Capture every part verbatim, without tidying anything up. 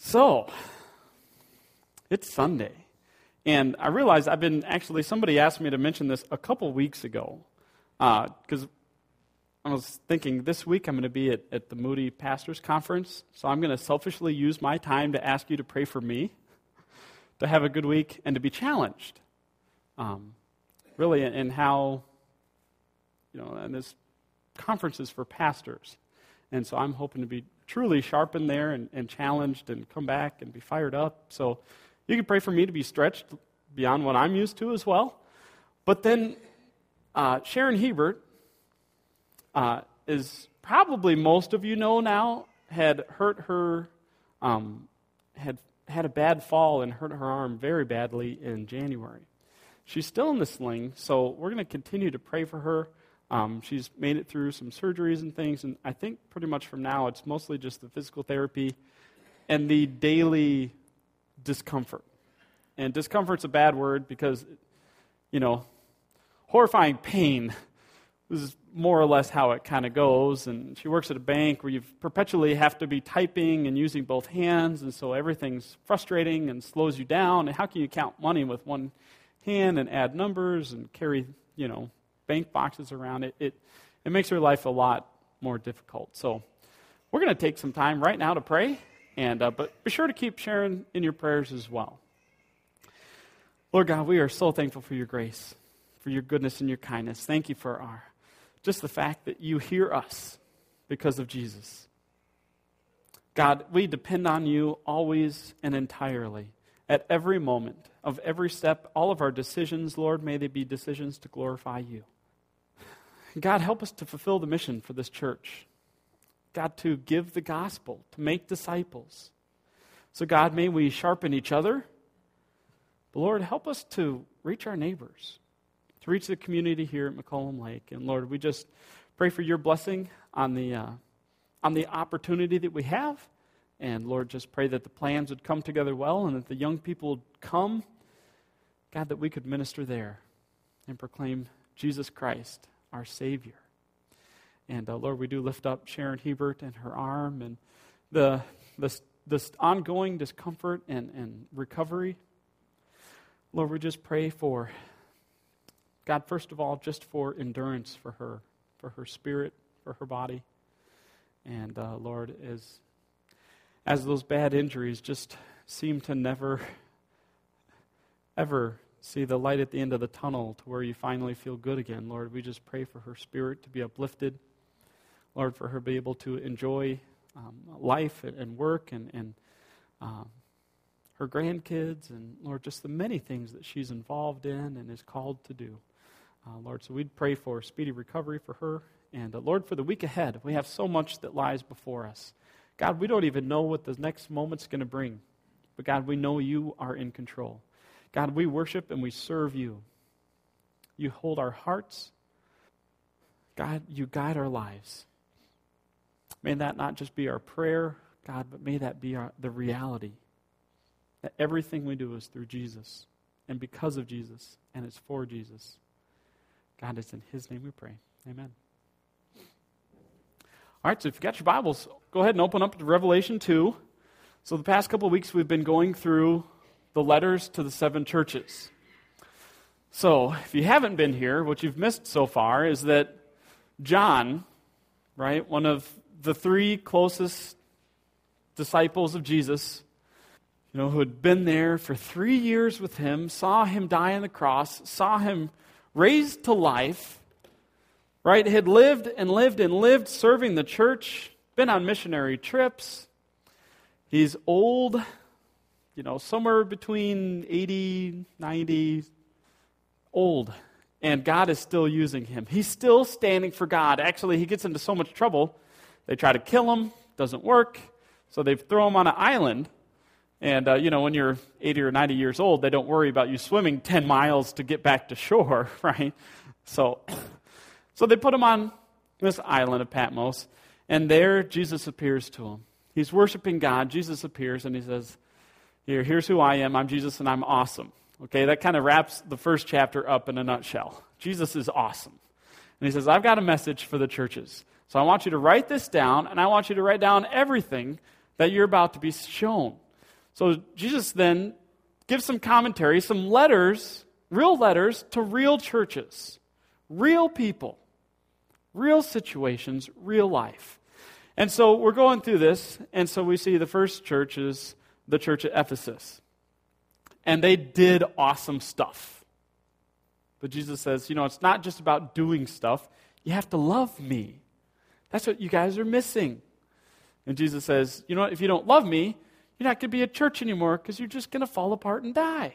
So, it's Sunday, and I realized I've been, actually, somebody asked me to mention this a couple weeks ago, because uh, I was thinking this week I'm going to be at, at the Moody Pastors Conference, so I'm going to selfishly use my time to ask you to pray for me, to have a good week, and to be challenged, um, really, in, in how, you know, and this conference is for pastors, and so I'm hoping to be truly sharpened there and, and challenged and come back and be fired up. So you can pray for me to be stretched beyond what I'm used to as well. But then uh, Sharon Hebert uh, is probably, most of you know now, had hurt her, um, had had a bad fall and hurt her arm very badly in January. She's still in the sling, so we're going to continue to pray for her. Um, she's made it through some surgeries and things, and I think pretty much from now it's mostly just the physical therapy and the daily discomfort. And discomfort's a bad word because, you know, horrifying pain is more or less how it kind of goes. And she works at a bank where you perpetually have to be typing and using both hands, and so everything's frustrating and slows you down. And how can you count money with one hand and add numbers and carry, you know, bank boxes around it? It it makes her life a lot more difficult. So we're going to take some time right now to pray, and uh, but be sure to keep Sharon in your prayers as well. Lord God, we are so thankful for your grace, for your goodness and your kindness. Thank you for our just the fact that you hear us because of Jesus. God, we depend on you always and entirely, at every moment of every step. All of our decisions, Lord, may they be decisions to glorify you. God, help us to fulfill the mission for this church. God, to give the gospel, to make disciples. So God, may we sharpen each other. But Lord, help us to reach our neighbors, to reach the community here at McCollum Lake. And Lord, we just pray for your blessing on the uh, on the opportunity that we have. And Lord, just pray that the plans would come together well and that the young people would come. God, that we could minister there and proclaim Jesus Christ, our Savior. And uh, Lord, we do lift up Sharon Hebert and her arm and the this, this ongoing discomfort and, and recovery. Lord, we just pray for, God, first of all, just for endurance for her, for her spirit, for her body. And uh, Lord, as as those bad injuries just seem to never, ever see the light at the end of the tunnel to where you finally feel good again, Lord, we just pray for her spirit to be uplifted. Lord, for her to be able to enjoy um, life and work and, and um, her grandkids and, Lord, just the many things that she's involved in and is called to do. Uh, Lord, so we'd pray for speedy recovery for her. And, uh, Lord, for the week ahead, we have so much that lies before us. God, we don't even know what the next moment's going to bring. But, God, we know you are in control. God, we worship and we serve you. You hold our hearts. God, you guide our lives. May that not just be our prayer, God, but may that be our, the reality. That everything we do is through Jesus and because of Jesus and it's for Jesus. God, it's in his name we pray. Amen. All right, so if you've got your Bibles, go ahead and open up to Revelation two. So the past couple of weeks we've been going through the letters to the seven churches. So if you haven't been here, what you've missed so far is that John, right, one of the three closest disciples of Jesus, you know, who had been there for three years with him, saw him die on the cross, saw him raised to life, right, had lived and lived and lived serving the church, been on missionary trips. He's old, you know, somewhere between eighty, ninety, old. And God is still using him. He's still standing for God. Actually, he gets into so much trouble. They try to kill him. Doesn't work. So they throw him on an island. And, uh, you know, when you're eighty or ninety years old, they don't worry about you swimming ten miles to get back to shore, right? So, so they put him on this island of Patmos. And there, Jesus appears to him. He's worshiping God. Jesus appears and he says, Here, here's who I am. I'm Jesus and I'm awesome. Okay, that kind of wraps the first chapter up in a nutshell. Jesus is awesome. And he says, I've got a message for the churches. So I want you to write this down, and I want you to write down everything that you're about to be shown. So Jesus then gives some commentary, some letters, real letters to real churches, real people, real situations, real life. And so we're going through this, and so we see the first church is the church at Ephesus. And they did awesome stuff. But Jesus says, you know, it's not just about doing stuff. You have to love me. That's what you guys are missing. And Jesus says, you know what, if you don't love me, you're not going to be a church anymore because you're just going to fall apart and die.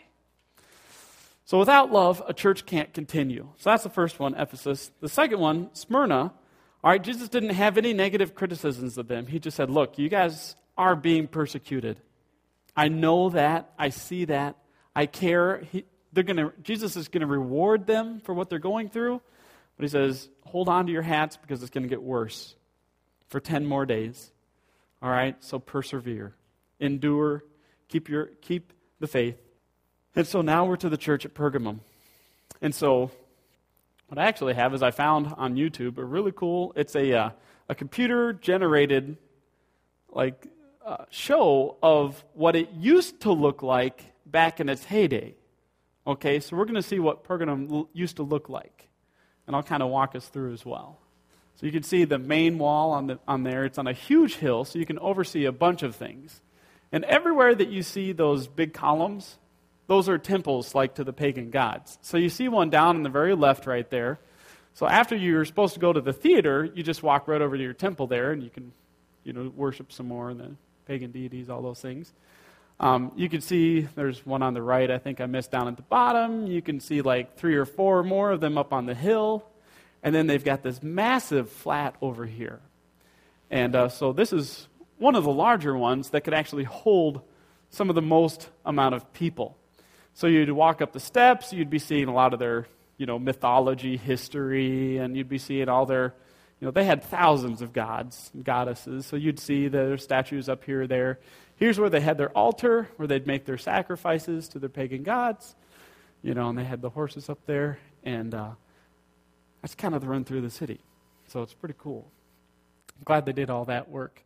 So without love, a church can't continue. So that's the first one, Ephesus. The second one, Smyrna. All right, Jesus didn't have any negative criticisms of them. He just said, look, you guys are being persecuted. I know that. I see that. I care. He, they're gonna. Jesus is going to reward them for what they're going through. But he says, hold on to your hats because it's going to get worse for ten more days. All right, so persevere. Endure. Keep your keep the faith. And so now we're to the church at Pergamum. And so what I actually have is I found on YouTube a really cool, it's a uh, a computer-generated like uh, show of what it used to look like back in its heyday. Okay, so we're going to see what Pergamum l- used to look like. And I'll kind of walk us through as well. So you can see the main wall on the on there. It's on a huge hill, so you can oversee a bunch of things. And everywhere that you see those big columns, those are temples like to the pagan gods. So you see one down in the very left right there. So after you're supposed to go to the theater, you just walk right over to your temple there, and you can, you know, worship some more in the pagan deities, all those things. Um, you can see there's one on the right, I think I missed down at the bottom. You can see like three or four more of them up on the hill. And then they've got this massive flat over here. And uh, so this is one of the larger ones that could actually hold some of the most amount of people. So you'd walk up the steps, you'd be seeing a lot of their, you know, mythology, history, and you'd be seeing all their, you know, they had thousands of gods and goddesses. So you'd see their statues up here or there. Here's where they had their altar, where they'd make their sacrifices to their pagan gods. You know, and they had the horses up there. And uh, that's kind of the run through the city. So it's pretty cool. I'm glad they did all that work.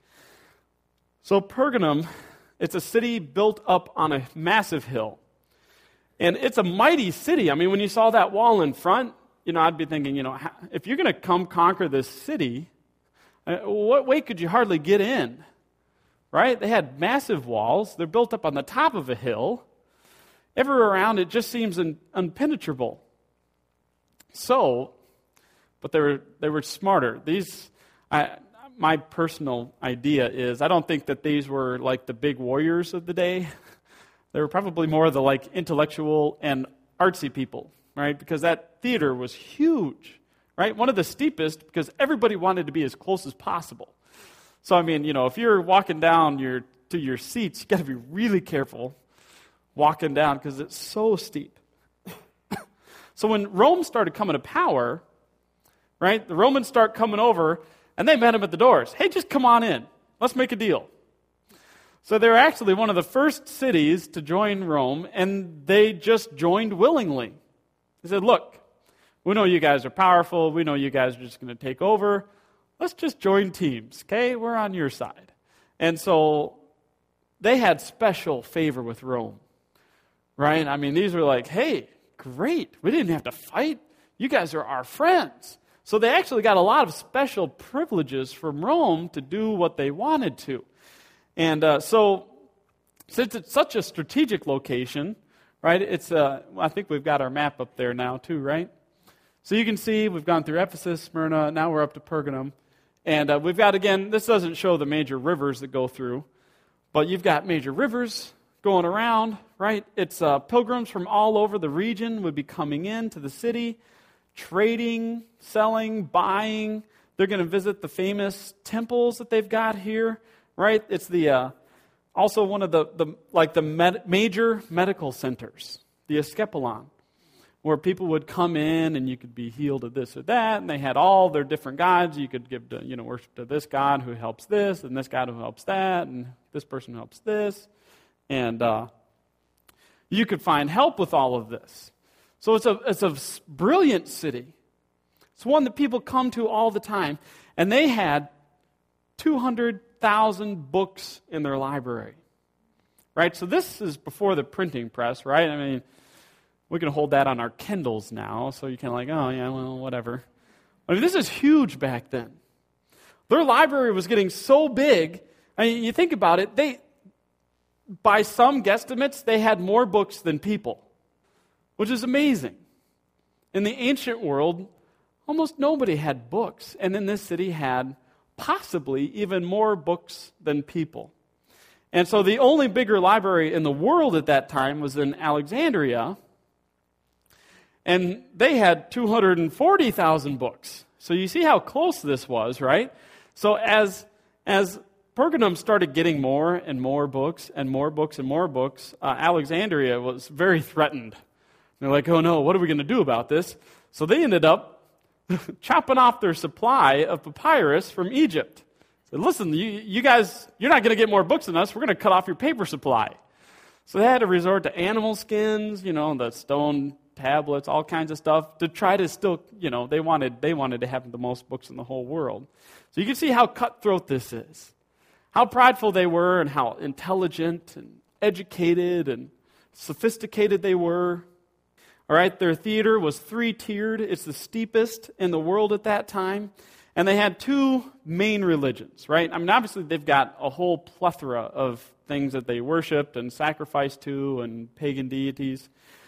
So Pergamum, it's a city built up on a massive hill. And it's a mighty city. I mean, when you saw that wall in front, you know, I'd be thinking, you know, if you're going to come conquer this city, uh, what way could you hardly get in? Right? They had massive walls. They're built up on the top of a hill. Everywhere around it just seems un- impenetrable. So, but they were they were smarter. These, I, my personal idea is, I don't think that these were like the big warriors of the day. They were probably more the like intellectual and artsy people, right? Because that theater was huge, right? One of the steepest because everybody wanted to be as close as possible. So, I mean, you know, if you're walking down your to your seats, you got to be really careful walking down because it's so steep. So when Rome started coming to power, right, the Romans start coming over, and they met them at the doors. Hey, just come on in. Let's make a deal. So they were actually one of the first cities to join Rome, and they just joined willingly. They said, look, we know you guys are powerful. We know you guys are just going to take over. Let's just join teams, okay? We're on your side. And so they had special favor with Rome, right? I mean, these were like, hey, great. We didn't have to fight. You guys are our friends. So they actually got a lot of special privileges from Rome to do what they wanted to. And uh, so since it's such a strategic location, right, it's, uh, I think we've got our map up there now too, right? So you can see we've gone through Ephesus, Smyrna, now we're up to Pergamum. And uh, we've got, again, this doesn't show the major rivers that go through, but you've got major rivers going around, right? It's uh, pilgrims from all over the region would be coming in to the city, trading, selling, buying. They're going to visit the famous temples that they've got here, right? It's the uh, also one of the, the like the med- major medical centers, the Escapolon, where people would come in and you could be healed of this or that, and they had all their different gods. You could give to, you know, worship to this God who helps this, and this God who helps that, and this person who helps this. And uh, you could find help with all of this. So it's a it's a brilliant city. It's one that people come to all the time. And they had two hundred thousand books in their library. right? So this is before the printing press, right? I mean, we can hold that on our Kindles now, so you can like, oh, yeah, well, whatever. I mean, this is huge back then. Their library was getting so big. I mean, you think about it, they, by some guesstimates, they had more books than people, which is amazing. In the ancient world, almost nobody had books, and then this city had possibly even more books than people. And so the only bigger library in the world at that time was in Alexandria, and they had two hundred forty thousand books. So you see how close this was, right? So as as Pergamum started getting more and more books and more books and more books, uh, Alexandria was very threatened. They're like, oh no, what are we going to do about this? So they ended up chopping off their supply of papyrus from Egypt. Said, listen, you, you guys, you're not going to get more books than us. We're going to cut off your paper supply. So they had to resort to animal skins, you know, the stone tablets, all kinds of stuff to try to still, you know, they wanted they wanted to have the most books in the whole world. So you can see how cutthroat this is. How prideful they were and how intelligent and educated and sophisticated they were. All right, their theater was three-tiered. It's the steepest in the world at that time. And they had two main religions, right? I mean, obviously they've got a whole plethora of things that they worshiped and sacrificed to and pagan deities.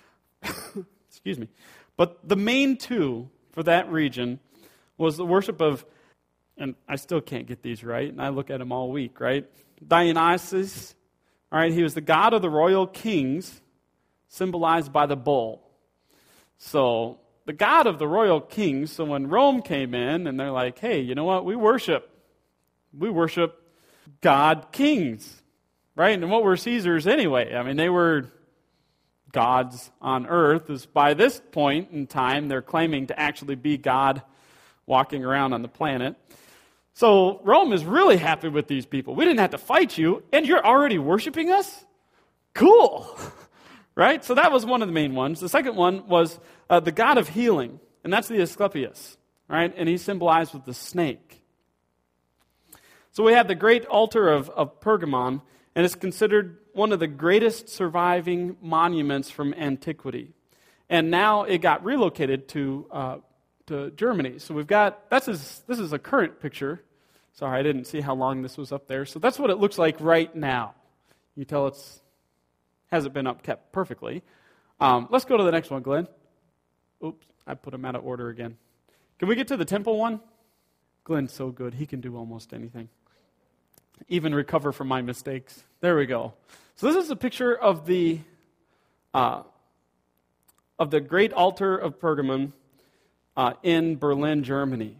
Excuse me. But the main two for that region was the worship of, and I still can't get these right, and I look at them all week, right? Dionysus, all right, he was the god of the royal kings, symbolized by the bull. So, the god of the royal kings, so when Rome came in, and they're like, hey, you know what, we worship, we worship God kings, right? And what were Caesars anyway? I mean, they were gods on earth. Is by this point in time, they're claiming to actually be God walking around on the planet. So Rome is really happy with these people. We didn't have to fight you, and you're already worshiping us? Cool. Right? So that was one of the main ones. The second one was uh, the god of healing, and that's the Asclepius, right? And he's symbolized with the snake. So we have the great altar of, of Pergamon, and it's considered one of the greatest surviving monuments from antiquity. And now it got relocated to uh, to Germany. So we've got, that's his, this is a current picture. Sorry, I didn't see how long this was up there. So that's what it looks like right now. You tell it's hasn't been upkept perfectly. Um, let's go to the next one, Glenn. Oops, I put them out of order again. Can we get to the temple one? Glenn's so good. He can do almost anything. Even recover from my mistakes. There we go. So this is a picture of the uh, of the great altar of Pergamon uh, in Berlin, Germany.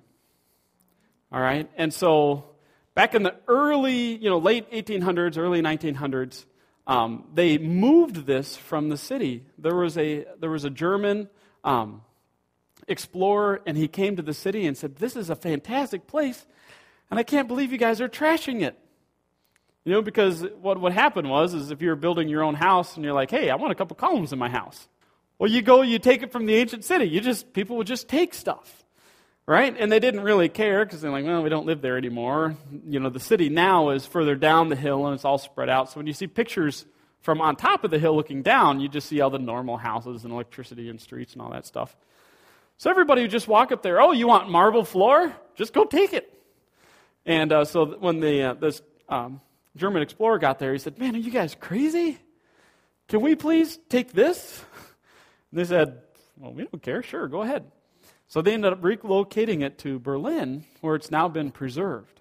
All right, and so back in the early, you know, late eighteen hundreds, early nineteen hundreds, um, they moved this from the city. There was a there was a German um, explorer, and he came to the city and said, "This is a fantastic place, and I can't believe you guys are trashing it." You know, because what what happened was, is if you're building your own house and you're like, hey, I want a couple columns in my house. Well, you go, you take it from the ancient city. You just, people would just take stuff, right? And they didn't really care because they're like, well, we don't live there anymore. You know, the city now is further down the hill and it's all spread out. So when you see pictures from on top of the hill looking down, you just see all the normal houses and electricity and streets and all that stuff. So everybody would just walk up there, oh, you want marble floor? Just go take it. And uh, so when the uh, this um, German explorer got there, he said, man, are you guys crazy? Can we please take this? And they said, well, we don't care. Sure, go ahead. So they ended up relocating it to Berlin, where it's now been preserved.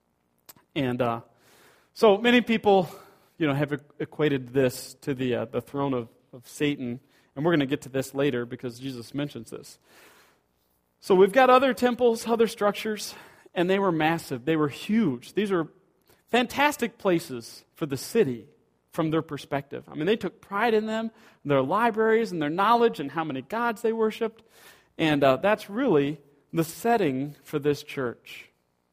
And uh, so many people, you know, have equated this to the uh, the throne of, of Satan. And we're going to get to this later because Jesus mentions this. So we've got other temples, other structures, and they were massive. They were huge. These are fantastic places for the city from their perspective. I mean, they took pride in them, their libraries and their knowledge and how many gods they worshipped. And uh, that's really the setting for this church.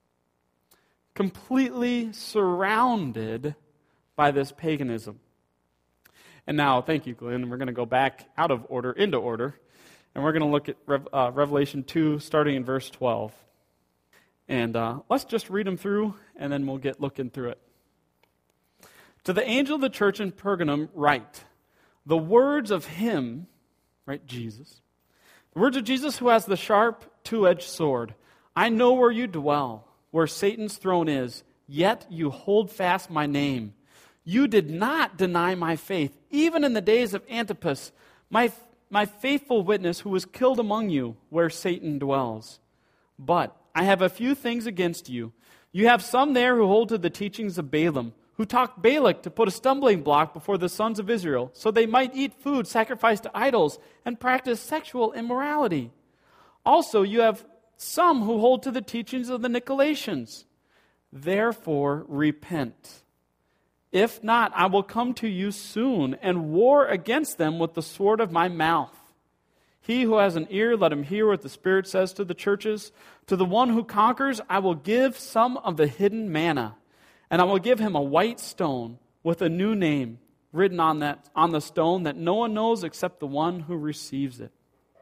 Completely surrounded by this paganism. And now, thank you, Glenn, we're going to go back out of order into order. And we're going to look at Rev- uh, Revelation two, starting in verse twelve. And uh, let's just read them through, and then we'll get looking through it. To the angel of the church in Pergamum write, the words of him, right, Jesus, the words of Jesus who has the sharp two-edged sword. I know where you dwell, where Satan's throne is, yet you hold fast my name. You did not deny my faith, even in the days of Antipas, my, my faithful witness who was killed among you, where Satan dwells. But I have a few things against you. You have some there who hold to the teachings of Balaam, who taught Balak to put a stumbling block before the sons of Israel, so they might eat food sacrificed to idols and practice sexual immorality. Also, you have some who hold to the teachings of the Nicolaitans. Therefore, repent. If not, I will come to you soon and war against them with the sword of my mouth. He who has an ear, let him hear what the Spirit says to the churches. To the one who conquers, I will give some of the hidden manna, and I will give him a white stone with a new name written on that on the stone that no one knows except the one who receives it.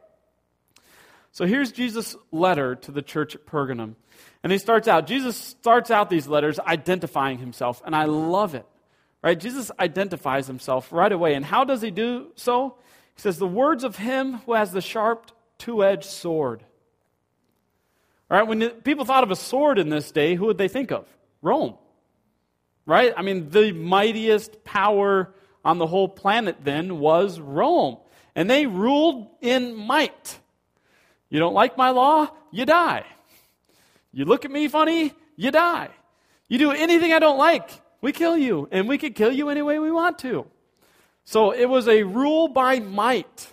So here's Jesus' letter to the church at Pergamum. And he starts out, Jesus starts out these letters identifying himself, and I love it. Right? Jesus identifies himself right away. And how does he do so? He says, the words of him who has the sharp two-edged sword. All right, when the, people thought of a sword in this day, who would they think of? Rome. Right? I mean, the mightiest power on the whole planet then was Rome. And they ruled in might. You don't like my law, you die. You look at me funny, you die. You do anything I don't like, we kill you. And we could kill you any way we want to. So it was a rule by might.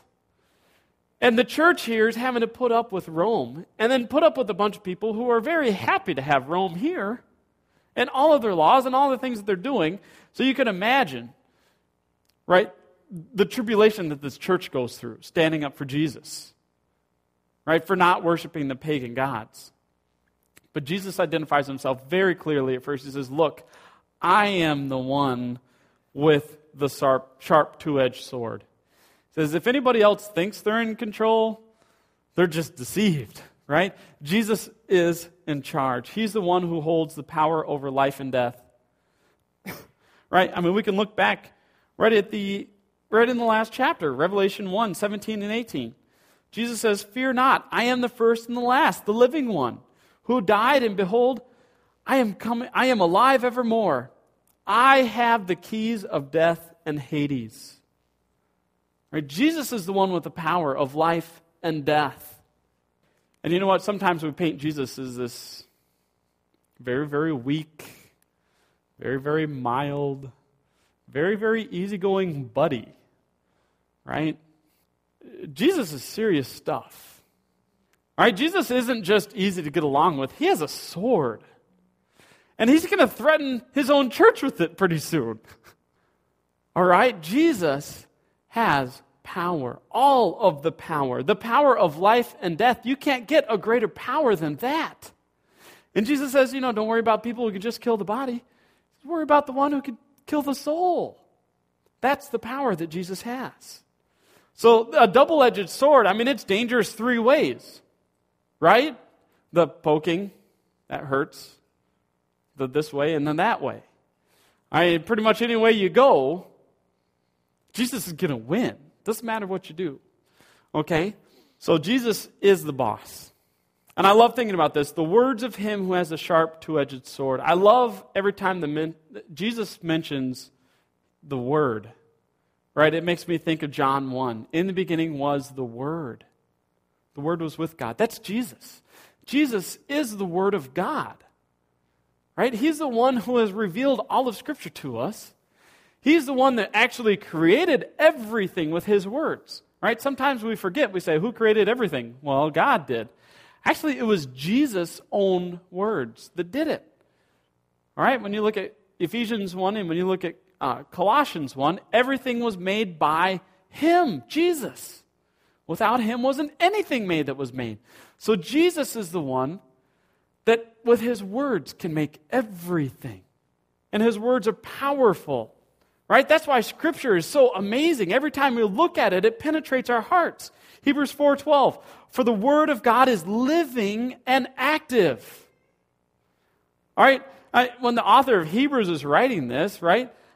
And the church here is having to put up with Rome and then put up with a bunch of people who are very happy to have Rome here and all of their laws and all the things that they're doing. So you can imagine, right, the tribulation that this church goes through, standing up for Jesus, right, for not worshiping the pagan gods. But Jesus identifies himself very clearly at first. He says, look, I am the one with the sharp, sharp two-edged sword. He says, if anybody else thinks they're in control, they're just deceived, right? Jesus is in charge. He's the one who holds the power over life and death. Right? I mean, we can look back right at the right in the last chapter, Revelation one, seventeen and eighteen. Jesus says, fear not, I am the first and the last, the living one, who died, and behold, I am coming, I am alive evermore. I have the keys of death and Hades. Right? Jesus is the one with the power of life and death. And you know what? Sometimes we paint Jesus as this very, very weak, very, very mild, very, very easygoing buddy. Right? Jesus is serious stuff. Right? Jesus isn't just easy to get along with. He has a sword. And he's going to threaten his own church with it pretty soon. All right? Jesus has power. All of the power. The power of life and death. You can't get a greater power than that. And Jesus says, you know, don't worry about people who can just kill the body. Worry about the one who can kill the soul. That's the power that Jesus has. So a double-edged sword, I mean, it's dangerous three ways. Right? The poking, that hurts. The this way and then that way. I mean, pretty much any way you go, Jesus is going to win. Doesn't matter what you do. Okay? So Jesus is the boss. And I love thinking about this. The words of him who has a sharp two-edged sword. I love every time the men, Jesus mentions the word. Right? It makes me think of John one. In the beginning was the Word. The Word was with God. That's Jesus. Jesus is the Word of God. Right? He's the one who has revealed all of Scripture to us. He's the one that actually created everything with his words. Right? Sometimes we forget. We say, who created everything? Well, God did. Actually, it was Jesus' own words that did it. All right? When you look at Ephesians one and when you look at uh, Colossians one, everything was made by him, Jesus. Without him wasn't anything made that was made. So Jesus is the one that with his words can make everything. And his words are powerful. Right? That's why Scripture is so amazing. Every time we look at it, it penetrates our hearts. Hebrews four twelve, for the Word of God is living and active. All right? I, when the author of Hebrews is writing this, right?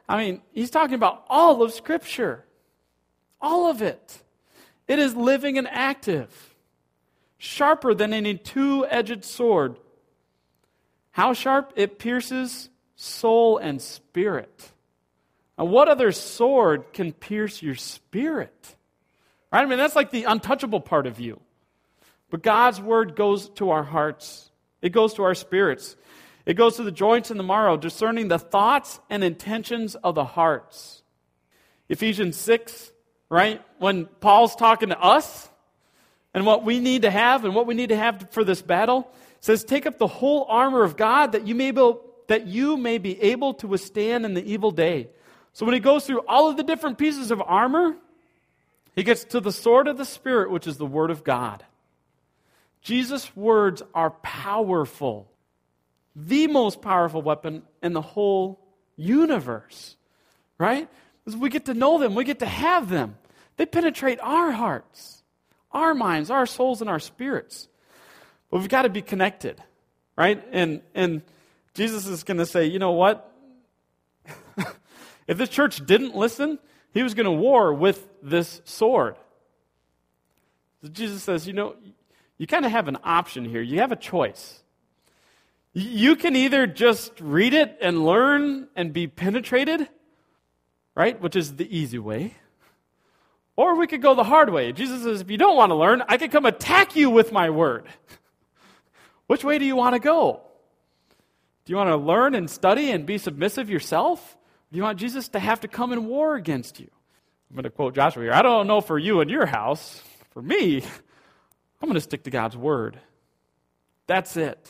I mean, he's talking about all of Scripture. All of it. It is living and active. Sharper than any two-edged sword. How sharp? It pierces soul and spirit. Now, what other sword can pierce your spirit? Right? I mean, that's like the untouchable part of you. But God's word goes to our hearts. It goes to our spirits. It goes to the joints and the marrow, discerning the thoughts and intentions of the hearts. Ephesians six, right? When Paul's talking to us and what we need to have and what we need to have for this battle, says, take up the whole armor of God that you may be, that you may be able to withstand in the evil day. So when he goes through all of the different pieces of armor, he gets to the sword of the Spirit, which is the Word of God. Jesus' words are powerful. The most powerful weapon in the whole universe. Right? Because we get to know them. We get to have them. They penetrate our hearts, our minds, our souls, and our spirits. But we've got to be connected. Right? And, and Jesus is going to say, you know what? If this church didn't listen, he was going to war with this sword. So Jesus says, you know, you kind of have an option here. You have a choice. You can either just read it and learn and be penetrated, right, which is the easy way, or we could go the hard way. Jesus says, if you don't want to learn, I can come attack you with my word. Which way do you want to go? Do you want to learn and study and be submissive yourself? Do you want Jesus to have to come and war against you? I'm going to quote Joshua here. I don't know for you and your house. For me, I'm going to stick to God's word. That's it.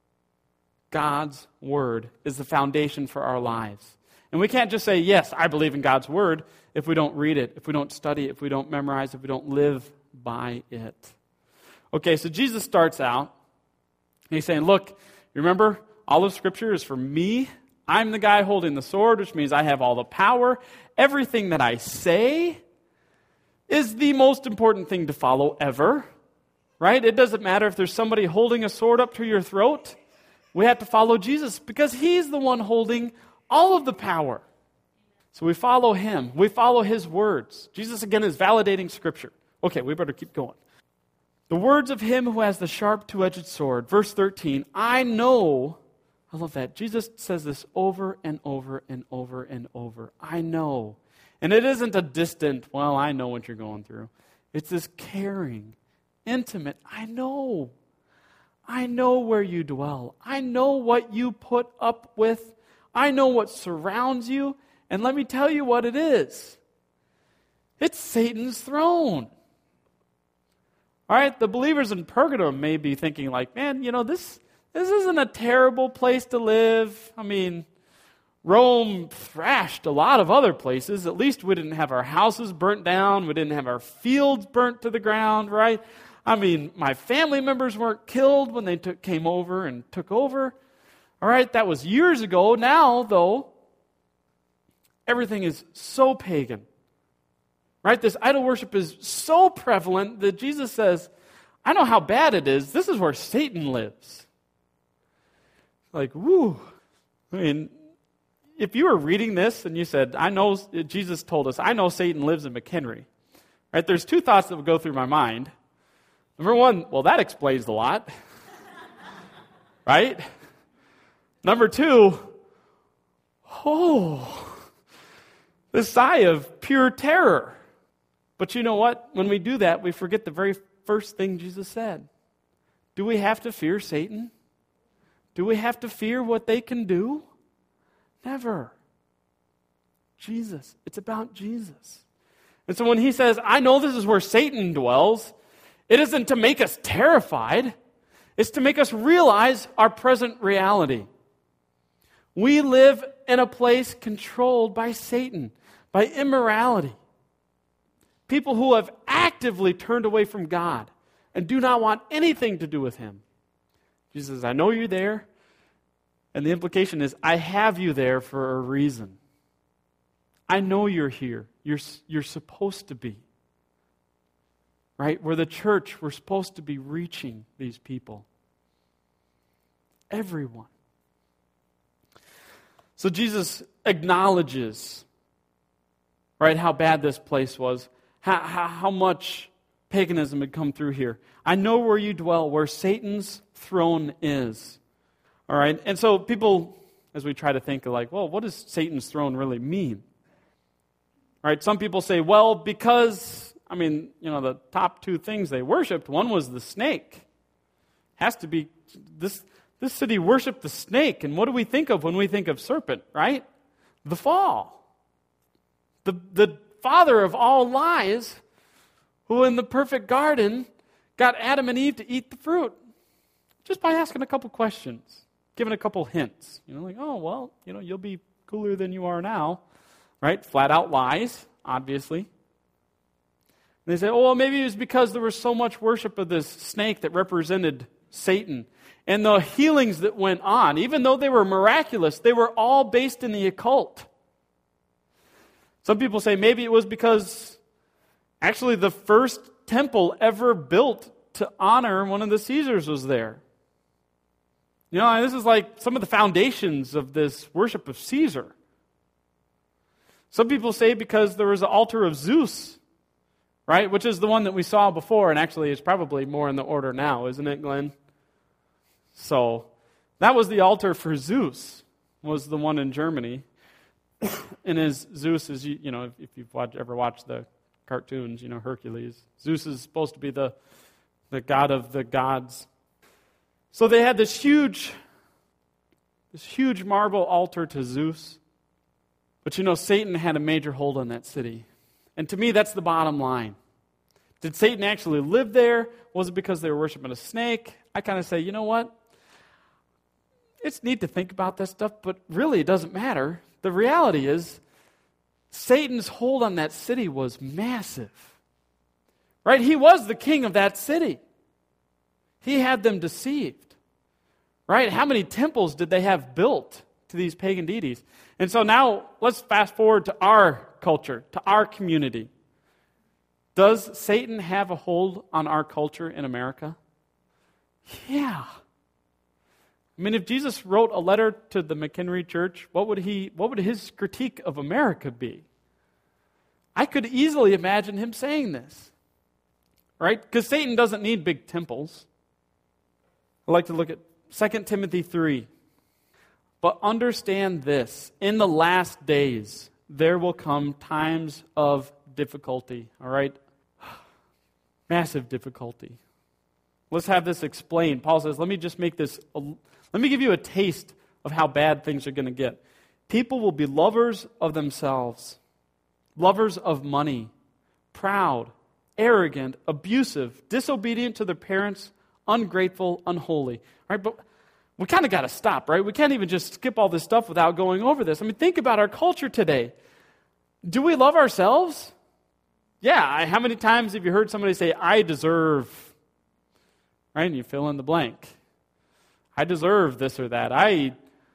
God's word is the foundation for our lives. And we can't just say, yes, I believe in God's word, if we don't read it, if we don't study it, if we don't memorize it, if we don't live by it. Okay, so Jesus starts out, and he's saying, look, remember, all of Scripture is for me. I'm the guy holding the sword, which means I have all the power. Everything that I say is the most important thing to follow ever. Right? It doesn't matter if there's somebody holding a sword up to your throat. We have to follow Jesus because he's the one holding all of the power. So we follow him. We follow his words. Jesus, again, is validating Scripture. Okay, we better keep going. The words of him who has the sharp two-edged sword. Verse thirteen, I know... I love that. Jesus says this over and over and over and over. I know. And it isn't a distant, well, I know what you're going through. It's this caring, intimate, I know. I know where you dwell. I know what you put up with. I know what surrounds you. And let me tell you what it is. It's Satan's throne. All right, the believers in Pergamum may be thinking like, man, you know, this... This isn't a terrible place to live. I mean, Rome thrashed a lot of other places. At least we didn't have our houses burnt down. We didn't have our fields burnt to the ground, right? I mean, my family members weren't killed when they took, came over and took over. All right, that was years ago. Now, though, everything is so pagan. Right? This idol worship is so prevalent that Jesus says, I know how bad it is. This is where Satan lives. Like, woo. I mean, if you were reading this and you said, I know, Jesus told us, I know Satan lives in McHenry. Right? There's two thoughts that would go through my mind. Number one, well, that explains a lot. Right? Number two, oh, the sigh of pure terror. But you know what? When we do that, we forget the very first thing Jesus said. Do we have to fear Satan? Do we have to fear what they can do? Never. Jesus. It's about Jesus. And so when he says, I know this is where Satan dwells, it isn't to make us terrified. It's to make us realize our present reality. We live in a place controlled by Satan, by immorality. People who have actively turned away from God and do not want anything to do with him. Jesus says, I know you're there. And the implication is, I have you there for a reason. I know you're here. You're, you're supposed to be. Right? We're the church. We're supposed to be reaching these people. Everyone. So Jesus acknowledges, right, how bad this place was, how, how, how much paganism had come through here. I know where you dwell, where Satan's throne is. All right, and so people, as we try to think, are like, well, what does Satan's throne really mean? All right, some people say, well, because, I mean, you know, the top two things they worshipped, one was the snake. Has to be, this, this city worshipped the snake, and what do we think of when we think of serpent, right? The fall. The, the father of all lies, who in the perfect garden got Adam and Eve to eat the fruit just by asking a couple questions, giving a couple hints. You know, like, oh, well, you know, you'll be cooler than you are now, right? Flat out lies, obviously. And they say, oh, well, maybe it was because there was so much worship of this snake that represented Satan. And the healings that went on, even though they were miraculous, they were all based in the occult. Some people say maybe it was because actually the first temple ever built to honor one of the Caesars was there. You know, this is like some of the foundations of this worship of Caesar. Some people say because there was an altar of Zeus, right, which is the one that we saw before, and actually is probably more in the order now, isn't it, Glenn? So that was the altar for Zeus, was the one in Germany. And as Zeus is, you know, if you've watched, ever watched the cartoons, you know, Hercules, Zeus is supposed to be the, the god of the gods. So they had this huge, this huge marble altar to Zeus. But you know, Satan had a major hold on that city. And to me, that's the bottom line. Did Satan actually live there? Was it because they were worshiping a snake? I kind of say, you know what? It's neat to think about this stuff, but really it doesn't matter. The reality is, Satan's hold on that city was massive. Right? He was the king of that city. He had them deceived. Right? How many temples did they have built to these pagan deities? And so now, let's fast forward to our culture, to our community. Does Satan have a hold on our culture in America? Yeah. I mean, if Jesus wrote a letter to the McHenry Church, what would he, what would his critique of America be? I could easily imagine him saying this, right? Because Satan doesn't need big temples. I'd like to look at Second Timothy three. But understand this, in the last days, there will come times of difficulty, all right? Massive difficulty. Let's have this explained. Paul says, let me just make this, a, let me give you a taste of how bad things are going to get. People will be lovers of themselves, lovers of money, proud, arrogant, abusive, disobedient to their parents, ungrateful, unholy. All right, but we kind of got to stop, right? We can't even just skip all this stuff without going over this. I mean, think about our culture today. Do we love ourselves? Yeah, how many times have you heard somebody say, I deserve, right? And you fill in the blank. I deserve this or that. I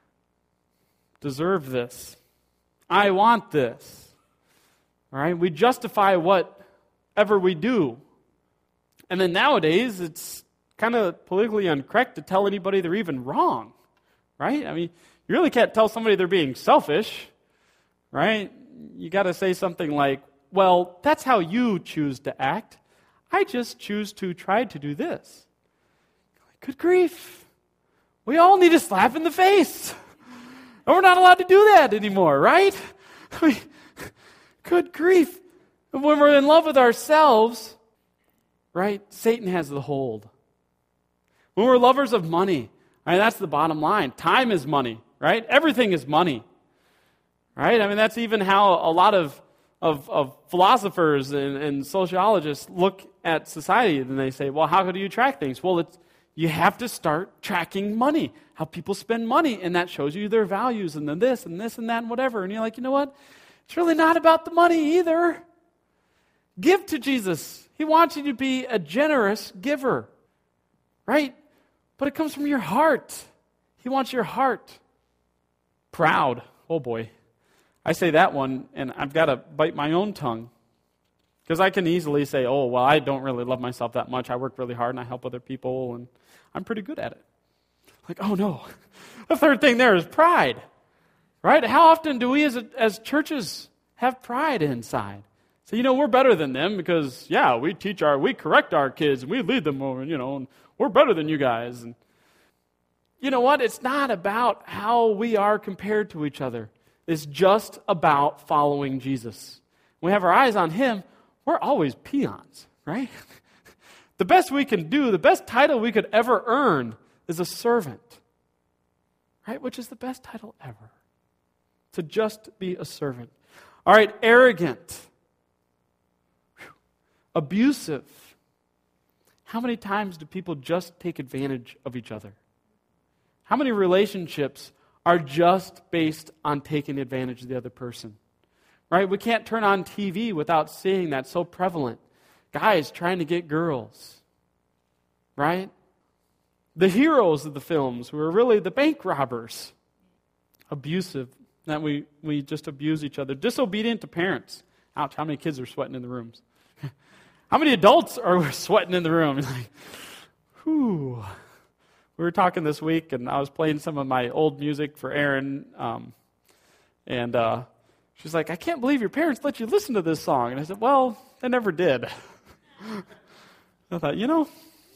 deserve this. I want this. All right? We justify whatever we do. And then nowadays, it's kind of politically incorrect to tell anybody they're even wrong. Right? I mean, you really can't tell somebody they're being selfish. Right? You got to say something like, well, that's how you choose to act. I just choose to try to do this. Good grief. We all need a slap in the face. And we're not allowed to do that anymore, right? I mean, good grief. When we're in love with ourselves, right, Satan has the hold. When we're lovers of money, right, that's the bottom line. Time is money, right? Everything is money. Right? I mean, that's even how a lot of Of, of philosophers and, and sociologists look at society, and they say, well, how do you track things? Well, it's, you have to start tracking money, how people spend money, and that shows you their values, and then this, and this, and that, and whatever. And you're like, you know what? It's really not about the money either. Give to Jesus. He wants you to be a generous giver, right? But it comes from your heart. He wants your heart. Proud. Oh, boy. I say that one, and I've got to bite my own tongue. Because I can easily say, oh, well, I don't really love myself that much. I work really hard, and I help other people, and I'm pretty good at it. Like, oh, no. The third thing there is pride. Right? How often do we as, a, as churches have pride inside? So, you know, we're better than them because, yeah, we teach our, we correct our kids and we lead them over, you know, and we're better than you guys. And you know what? It's not about how we are compared to each other. It's just about following Jesus. When we have our eyes on Him, we're always peons, right? The best we can do, the best title we could ever earn is a servant, right? Which is the best title ever. To just be a servant. All right, arrogant. Whew. Abusive. How many times do people just take advantage of each other? How many relationships are just based on taking advantage of the other person? Right? We can't turn on T V without seeing that so prevalent. Guys trying to get girls. Right? The heroes of the films who are really the bank robbers. Abusive. That we, we just abuse each other. Disobedient to parents. Ouch, how many kids are sweating in the rooms? How many adults are sweating in the room? Like, whew. We were talking this week, and I was playing some of my old music for Erin, um, and uh, she's like, I can't believe your parents let you listen to this song. And I said, well, they never did. I thought, you know,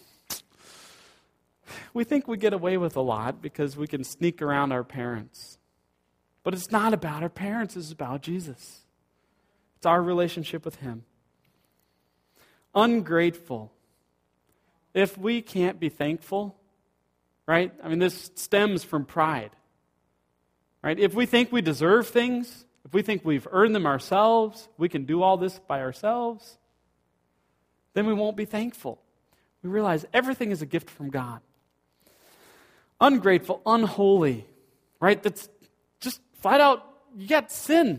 we think we get away with a lot because we can sneak around our parents. But it's not about our parents, it's about Jesus. It's our relationship with Him. Ungrateful. If we can't be thankful, right? I mean, this stems from pride. Right? If we think we deserve things, if we think we've earned them ourselves, we can do all this by ourselves, then we won't be thankful. We realize everything is a gift from God. Ungrateful, unholy, right? That's just flat out, you got sin.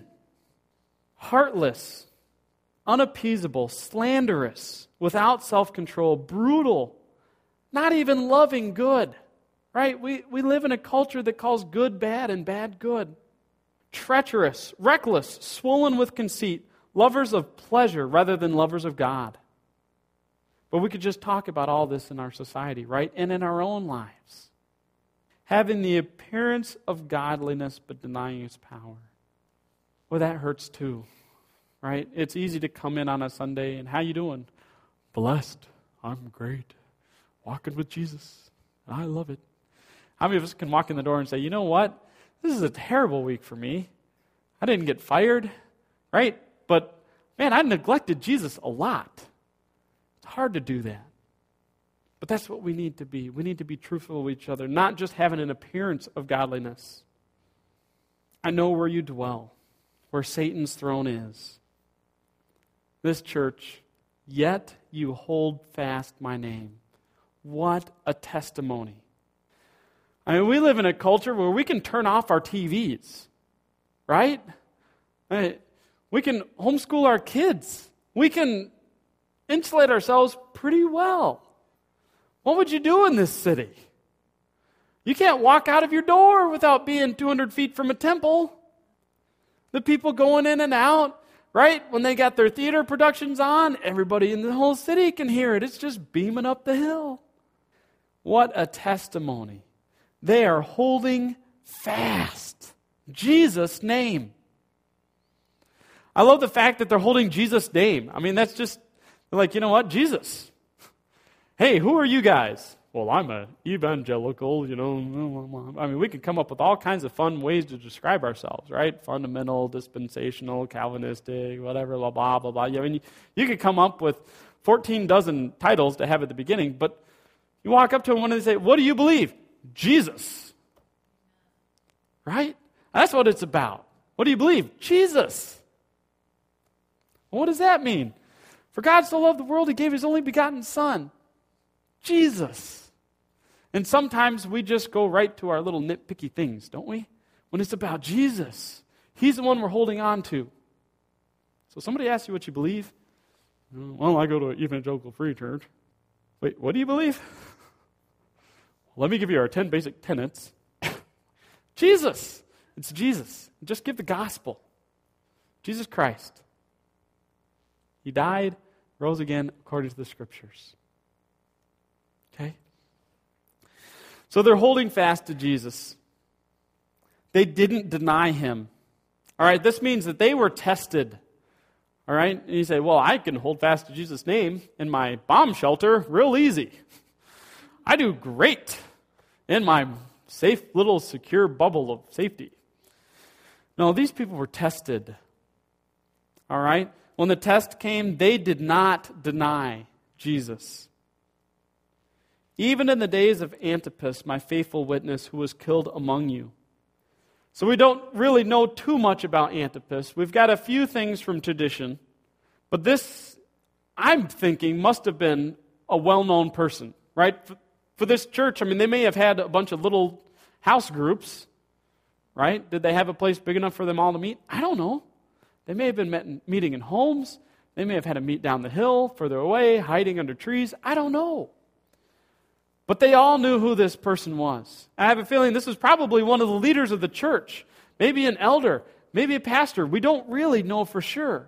Heartless, unappeasable, slanderous, without self-control, brutal, not even loving good. Right? We, we live in a culture that calls good bad and bad good. Treacherous, reckless, swollen with conceit, lovers of pleasure rather than lovers of God. But we could just talk about all this in our society, right? And in our own lives. Having the appearance of godliness but denying its power. Well, that hurts too, right? It's easy to come in on a Sunday and how you doing? Blessed. I'm great. Walking with Jesus. I love it. How many of us can walk in the door and say, you know what? This is a terrible week for me. I didn't get fired, right? But, man, I neglected Jesus a lot. It's hard to do that. But that's what we need to be. We need to be truthful with each other, not just having an appearance of godliness. I know where you dwell, where Satan's throne is. This church, yet you hold fast my name. What a testimony. I mean, we live in a culture where we can turn off our T Vs, right? We can homeschool our kids. We can insulate ourselves pretty well. What would you do in this city? You can't walk out of your door without being two hundred feet from a temple. The people going in and out, right? When they got their theater productions on, everybody in the whole city can hear it. It's just beaming up the hill. What a testimony. They are holding fast Jesus' name. I love the fact that they're holding Jesus' name. I mean, that's just, they're like, you know what, Jesus. Hey, who are you guys? Well, I'm an evangelical, you know. I mean, we can come up with all kinds of fun ways to describe ourselves, right? Fundamental, dispensational, Calvinistic, whatever, blah, blah, blah, blah. I mean, you, you could come up with fourteen dozen titles to have at the beginning, but you walk up to them and they say, what do you believe? Jesus. Right? That's what it's about. What do you believe? Jesus. Well, what does that mean? For God so loved the world, He gave His only begotten Son. Jesus. And sometimes we just go right to our little nitpicky things, don't we? When it's about Jesus. He's the one we're holding on to. So somebody asks you what you believe. Well, I go to an evangelical free church. Wait, what do you believe? Let me give you our ten basic tenets. Jesus. It's Jesus. Just give the gospel. Jesus Christ. He died, rose again according to the Scriptures. Okay? So they're holding fast to Jesus. they didn't deny him. All right, this means that they were tested. All right, and you say, well, I can hold fast to Jesus' name in my bomb shelter real easy. I do great in my safe little secure bubble of safety. No, these people were tested. All right? When the test came, they did not deny Jesus. Even in the days of Antipas, my faithful witness, who was killed among you. So we don't really know too much about Antipas. We've got a few things from tradition. But this, I'm thinking, must have been a well-known person, right? For, for this church, I mean, they may have had a bunch of little house groups, right? Did they have a place big enough for them all to meet? I don't know. They may have been met in, meeting in homes. They may have had to meet down the hill, further away, hiding under trees. I don't know. But they all knew who this person was. I have a feeling this was probably one of the leaders of the church, maybe an elder, maybe a pastor. We don't really know for sure.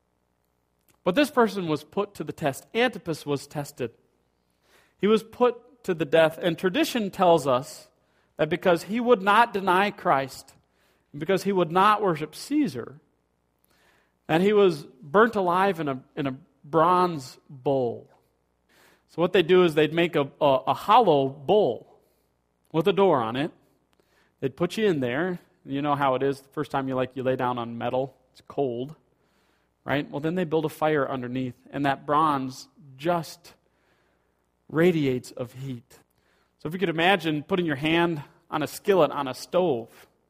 But this person was put to the test. Antipas was tested. He was put to the death. And tradition tells us that because he would not deny Christ, and because he would not worship Caesar, that he was burnt alive in a, in a bronze bowl. So what they do is they'd make a, a, a hollow bowl with a door on it. They'd put you in there. You know how it is. The first time you like you lay down on metal, it's cold, right? Well, then they build a fire underneath, and that bronze just radiates of heat. So if you could imagine putting your hand on a skillet on a stove,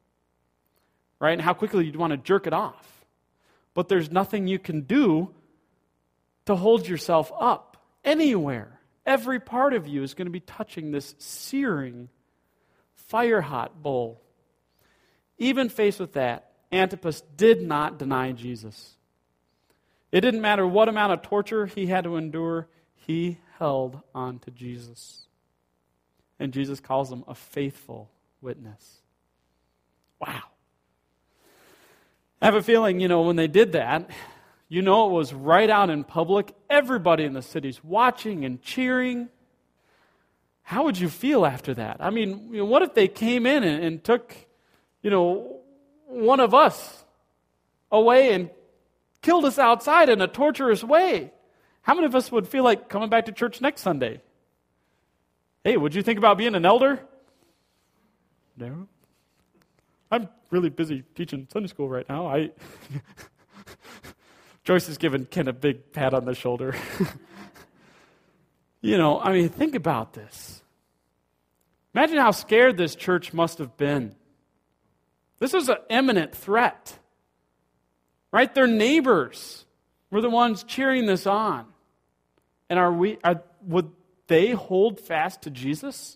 right, and how quickly you'd want to jerk it off. But there's nothing you can do to hold yourself up. Anywhere, every part of you is going to be touching this searing, fire-hot bowl. Even faced with that, Antipas did not deny Jesus. It didn't matter what amount of torture he had to endure, he held on to Jesus. And Jesus calls him a faithful witness. Wow. I have a feeling, you know, when they did that, you know, it was right out in public. Everybody in the city's watching and cheering. How would you feel after that? I mean, you know, what if they came in and, and took, you know, one of us away and killed us outside in a torturous way? How many of us would feel like coming back to church next Sunday? Hey, would you think about being an elder? No. I'm really busy teaching Sunday school right now. I... Joyce is giving Ken a big pat on the shoulder. You know, I mean, think about this. Imagine how scared this church must have been. This was an imminent threat. Right? Their neighbors were the ones cheering this on. And are we are, would they hold fast to Jesus?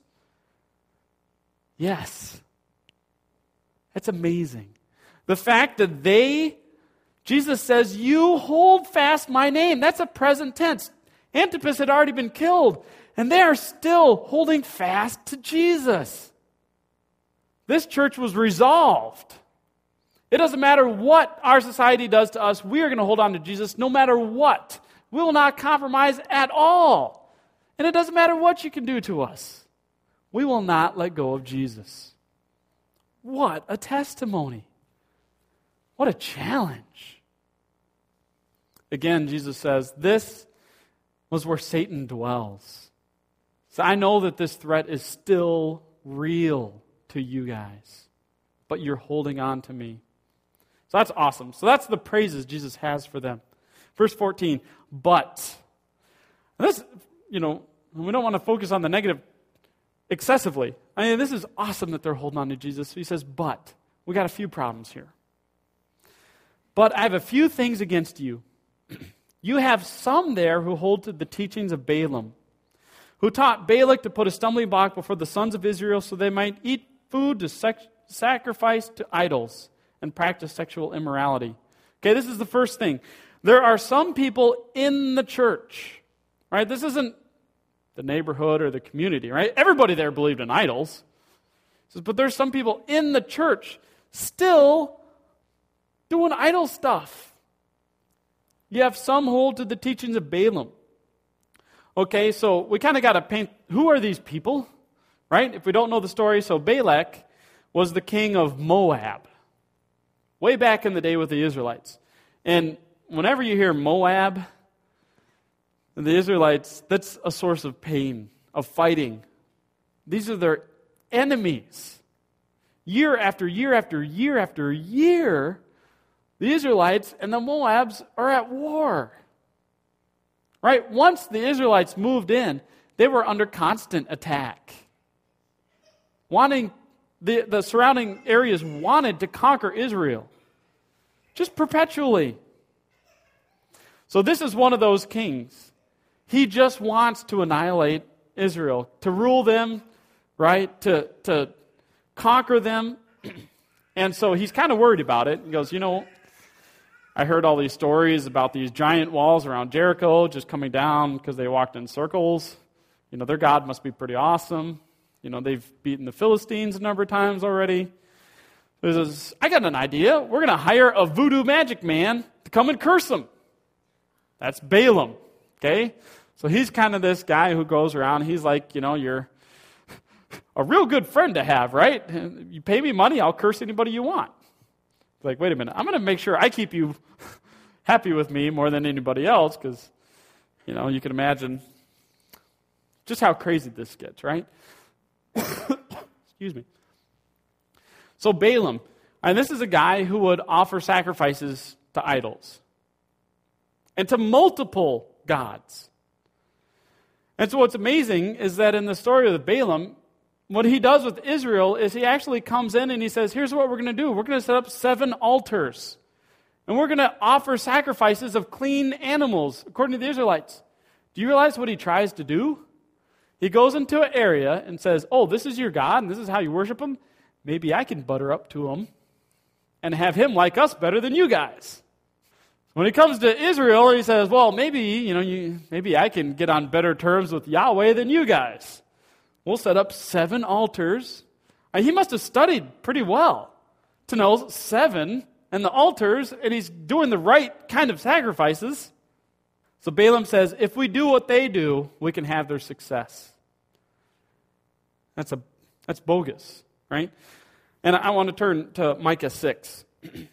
Yes. That's amazing. The fact that they Jesus says, you hold fast my name. That's a present tense. Antipas had already been killed, and they are still holding fast to Jesus. This church was resolved. It doesn't matter what our society does to us, we are going to hold on to Jesus no matter what. We will not compromise at all. And it doesn't matter what you can do to us. We will not let go of Jesus. What a testimony. What a challenge. Again, Jesus says, this was where Satan dwells. So I know that this threat is still real to you guys, but you're holding on to me. So that's awesome. So that's the praises Jesus has for them. Verse fourteen, but. And this, you know, we don't want to focus on the negative excessively. I mean, this is awesome that they're holding on to Jesus. So he says, but. We got a few problems here. But I have a few things against you. You have some there who hold to the teachings of Balaam, who taught Balak to put a stumbling block before the sons of Israel so they might eat food to sec- sacrifice to idols and practice sexual immorality. Okay, this is the first thing. There are some people in the church, right? This isn't the neighborhood or the community, right? Everybody there believed in idols. It says, but there's some people in the church still doing idol stuff. You have some hold to the teachings of Balaam. Okay, so we kind of got to paint, who are these people, right? If we don't know the story, so Balak was the king of Moab, way back in the day with the Israelites. And whenever you hear Moab, the Israelites, that's a source of pain, of fighting. These are their enemies. Year after year after year after year, the Israelites and the Moabs are at war. Right? Once the Israelites moved in, they were under constant attack. Wanting, the, the surrounding areas wanted to conquer Israel. Just perpetually. So this is one of those kings. He just wants to annihilate Israel, to rule them, right? To, to conquer them. And so he's kind of worried about it. He goes, you know, I heard all these stories about these giant walls around Jericho just coming down because they walked in circles. You know, their God must be pretty awesome. You know, they've beaten the Philistines a number of times already. He says, I got an idea. We're going to hire a voodoo magic man to come and curse them. That's Balaam, okay? So he's kind of this guy who goes around. He's like, you know, you're a real good friend to have, right? You pay me money, I'll curse anybody you want. Like, wait a minute, I'm going to make sure I keep you happy with me more than anybody else, because, you know, you can imagine just how crazy this gets, right? Excuse me. So Balaam, and this is a guy who would offer sacrifices to idols and to multiple gods. And so what's amazing is that in the story of Balaam, what he does with Israel is he actually comes in and he says, here's what we're going to do. We're going to set up seven altars. And we're going to offer sacrifices of clean animals, according to the Israelites. Do you realize what he tries to do? He goes into an area and says, oh, this is your God, and this is how you worship him. Maybe I can butter up to him and have him like us better than you guys. When he comes to Israel, he says, well, maybe, you know, you, maybe I can get on better terms with Yahweh than you guys. We'll set up seven altars. And he must have studied pretty well to know seven and the altars, and he's doing the right kind of sacrifices. So Balaam says, if we do what they do, we can have their success. That's a that's bogus, right? And I want to turn to Micah six.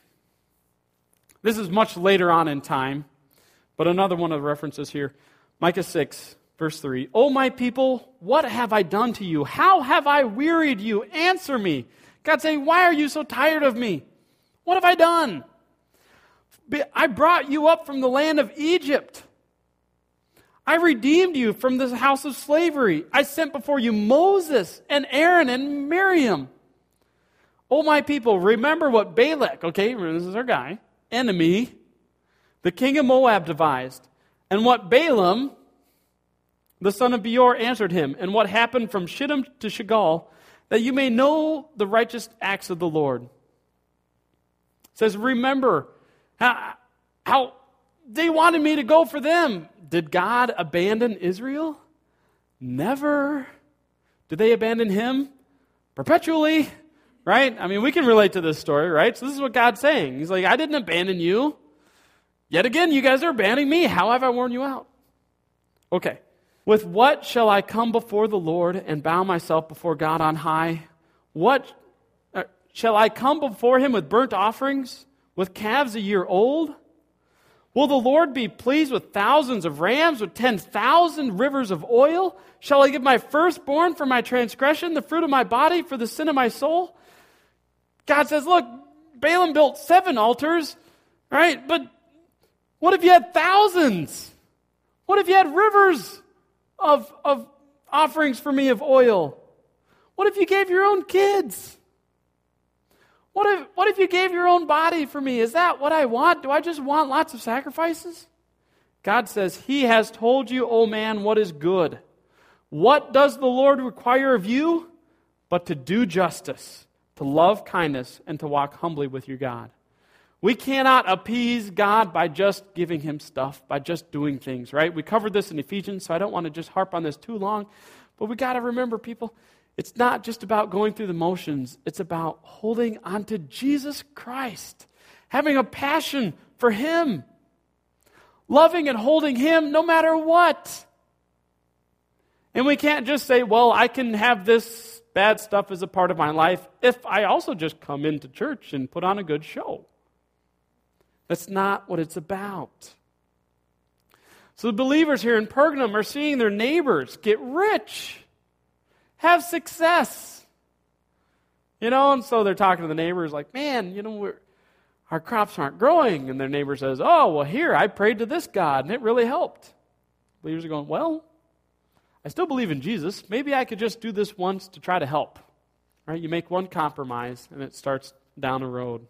This is much later on in time, but another one of the references here. Micah six, verse three. O my people, what have I done to you? How have I wearied you? Answer me. God saying, why are you so tired of me? What have I done? I brought you up from the land of Egypt. I redeemed you from the house of slavery. I sent before you Moses and Aaron and Miriam. O my people, remember what Balak, okay, this is our guy, enemy, the king of Moab devised, and what Balaam, the son of Beor, answered him, and what happened from Shittim to Shigal, that you may know the righteous acts of the Lord. It says, remember how, how they wanted me to go for them. Did God abandon Israel? Never. Did they abandon him? Perpetually. Right? I mean, we can relate to this story, right? So this is what God's saying. He's like, I didn't abandon you. Yet again, you guys are abandoning me. How have I worn you out? Okay. With what shall I come before the Lord and bow myself before God on high? What uh, shall I come before him with burnt offerings, with calves a year old? Will the Lord be pleased with thousands of rams, with ten thousand rivers of oil? Shall I give my firstborn for my transgression, the fruit of my body for the sin of my soul? God says, look, Balaam built seven altars, right? But what if you had thousands? What if you had rivers of, of offerings for me of oil? What if you gave your own kids? What if, what if you gave your own body for me? Is that what I want? Do I just want lots of sacrifices? God says, he has told you, O man, what is good. What does the Lord require of you? But to do justice, to love kindness, and to walk humbly with your God. We cannot appease God by just giving him stuff, by just doing things, right? We covered this in Ephesians, so I don't want to just harp on this too long. But we got to remember, people, it's not just about going through the motions. It's about holding on to Jesus Christ, having a passion for him, loving and holding him no matter what. And we can't just say, well, I can have this bad stuff is a part of my life if I also just come into church and put on a good show. That's not what it's about. So the believers here in Pergamum are seeing their neighbors get rich, have success. You know, and so they're talking to the neighbors like, man, you know, we're, our crops aren't growing. And their neighbor says, oh, well, here, I prayed to this God, and it really helped. Believers are going, well, I still believe in Jesus. Maybe I could just do this once to try to help. Right? You make one compromise, and it starts down a road.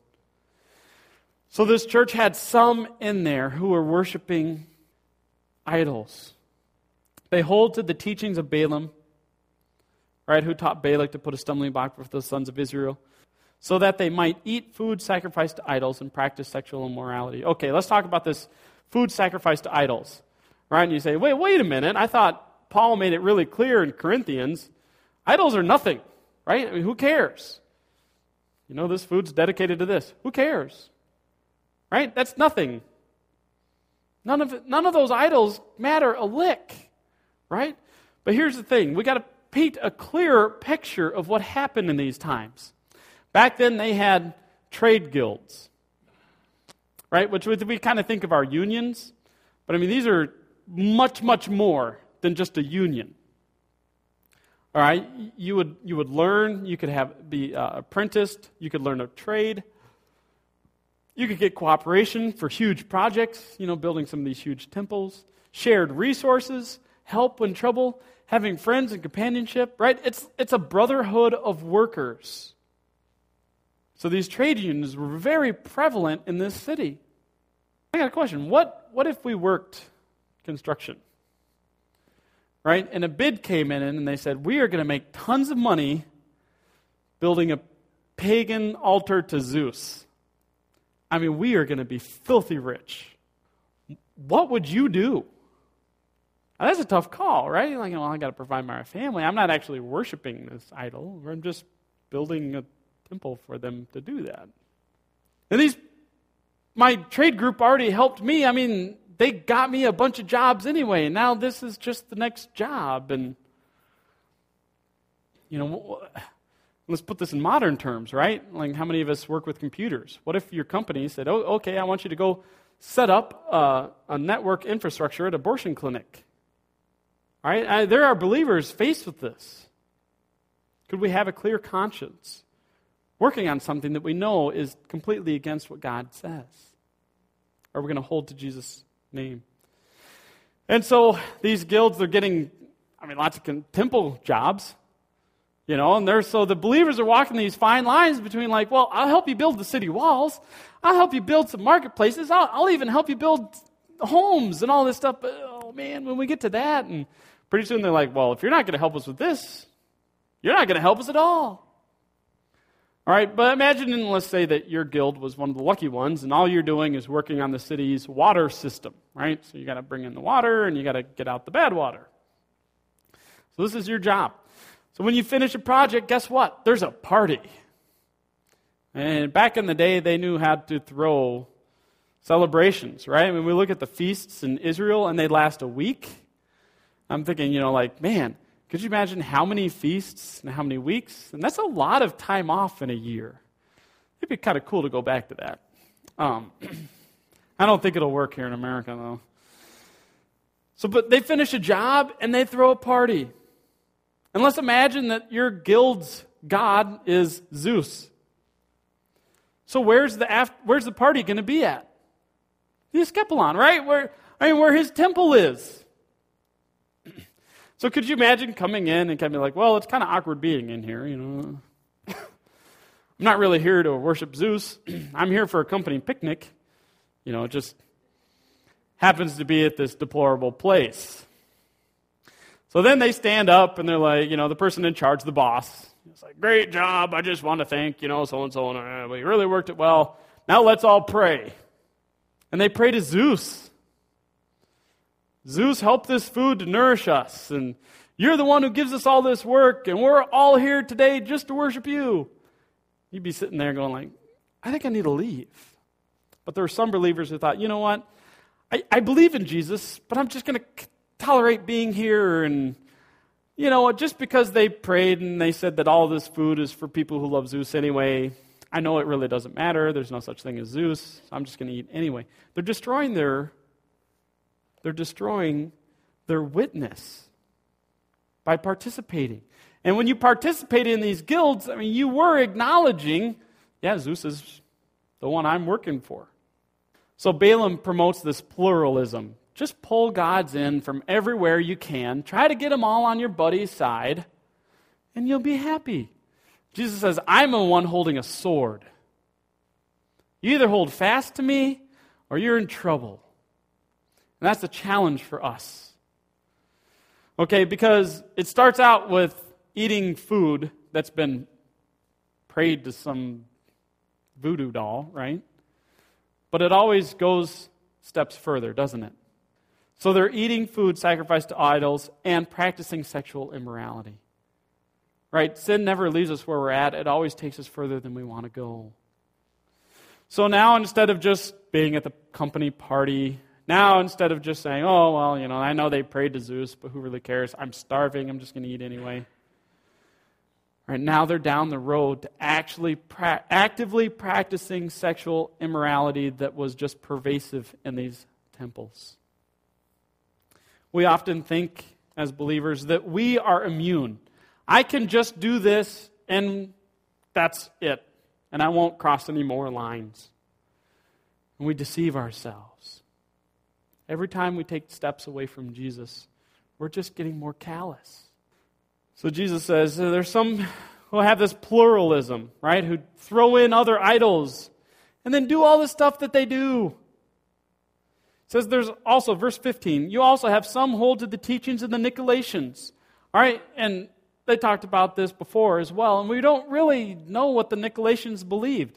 So this church had some in there who were worshiping idols. They hold to the teachings of Balaam, right, who taught Balak to put a stumbling block for the sons of Israel, so that they might eat food sacrificed to idols and practice sexual immorality. Okay, let's talk about this food sacrificed to idols. Right? And you say, wait, wait a minute. I thought Paul made it really clear in Corinthians. Idols are nothing, right? I mean, who cares? You know, this food's dedicated to this. Who cares? Right? That's nothing. None of it, none of those idols matter a lick, right? But here's the thing. We got to paint a clearer picture of what happened in these times. Back then, they had trade guilds, right? Which we kind of think of our unions. But I mean, these are much, much more than just a union. All right? You would you would learn, you could have be uh, apprenticed, you could learn a trade. You could get cooperation for huge projects, you know, building some of these huge temples, shared resources, help when trouble, having friends and companionship, right? It's it's a brotherhood of workers. So these trade unions were very prevalent in this city. I got a question. What what if we worked construction? Right? And a bid came in and they said, we are going to make tons of money building a pagan altar to Zeus. I mean, we are going to be filthy rich. What would you do? Now, that's a tough call, right? Like, well, I got to provide my family. I'm not actually worshiping this idol. I'm just building a temple for them to do that. And these, my trade group already helped me. I mean, they got me a bunch of jobs anyway. And now this is just the next job. And, you know, let's put this in modern terms, right? Like, how many of us work with computers? What if your company said, oh, okay, I want you to go set up uh, a network infrastructure at an abortion clinic? All right? I, there are believers faced with this. Could we have a clear conscience working on something that we know is completely against what God says? Are we going to hold to Jesus' name? And so these guilds, they're getting, I mean, lots of con- temple jobs. You know, and they're, so the believers are walking these fine lines between like, well, I'll help you build the city walls. I'll help you build some marketplaces. I'll, I'll even help you build homes and all this stuff. But, oh, man, when we get to that, and pretty soon they're like, well, if you're not going to help us with this, you're not going to help us at all. All right, but imagine, let's say that your guild was one of the lucky ones, and all you're doing is working on the city's water system, right? So you got to bring in the water, and you got to get out the bad water. So this is your job. So when you finish a project, guess what? There's a party. And back in the day, they knew how to throw celebrations, right? I mean, we look at the feasts in Israel, and they last a week. I'm thinking, you know, like, man, could you imagine how many feasts and how many weeks? And that's a lot of time off in a year. It'd be kind of cool to go back to that. Um, I don't think it'll work here in America, though. So, but they finish a job, and they throw a party. And let's imagine that your guild's god is Zeus. So where's the after, where's the party going to be at? The Escapelon, right? Where I mean, where his temple is. So could you imagine coming in and kind of be like, well, it's kind of awkward being in here, you know. I'm not really here to worship Zeus. I'm here for a company picnic. You know, it just happens to be at this deplorable place. So then they stand up and they're like, you know, the person in charge, the boss, it's like, great job. I just want to thank, you know, so-and-so. And uh, we really worked it well. Now let's all pray. And they pray to Zeus. Zeus, help this food to nourish us. And you're the one who gives us all this work. And we're all here today just to worship you. You'd be sitting there going like, I think I need to leave. But there were some believers who thought, you know what? I, I believe in Jesus, but I'm just going to tolerate being here and you know what, just because they prayed and they said that all this food is for people who love Zeus anyway, I know it really doesn't matter. There's no such thing as Zeus. So I'm just going to eat anyway. They're destroying their, they're destroying their witness by participating. And when you participate in these guilds, I mean, you were acknowledging, yeah, Zeus is the one I'm working for. So Balaam promotes this pluralism. Just pull gods in from everywhere you can. Try to get them all on your buddy's side, and you'll be happy. Jesus says, I'm the one holding a sword. You either hold fast to me, or you're in trouble. And that's a challenge for us. Okay, because it starts out with eating food that's been prayed to some voodoo doll, right? But it always goes steps further, doesn't it? So they're eating food sacrificed to idols and practicing sexual immorality. Right? Sin never leaves us where we're at. It always takes us further than we want to go. So now instead of just being at the company party, now instead of just saying, oh, well, you know, I know they prayed to Zeus, but who really cares? I'm starving. I'm just going to eat anyway. Right, now they're down the road to actually pra- actively practicing sexual immorality that was just pervasive in these temples. We often think as believers that we are immune. I can just do this and that's it. And I won't cross any more lines. And we deceive ourselves. Every time we take steps away from Jesus, we're just getting more callous. So Jesus says, there's some who have this pluralism, right? Who throw in other idols and then do all the stuff that they do. It says there's also, verse fifteen, you also have some hold to the teachings of the Nicolaitans. All right, and they talked about this before as well, and we don't really know what the Nicolaitans believed.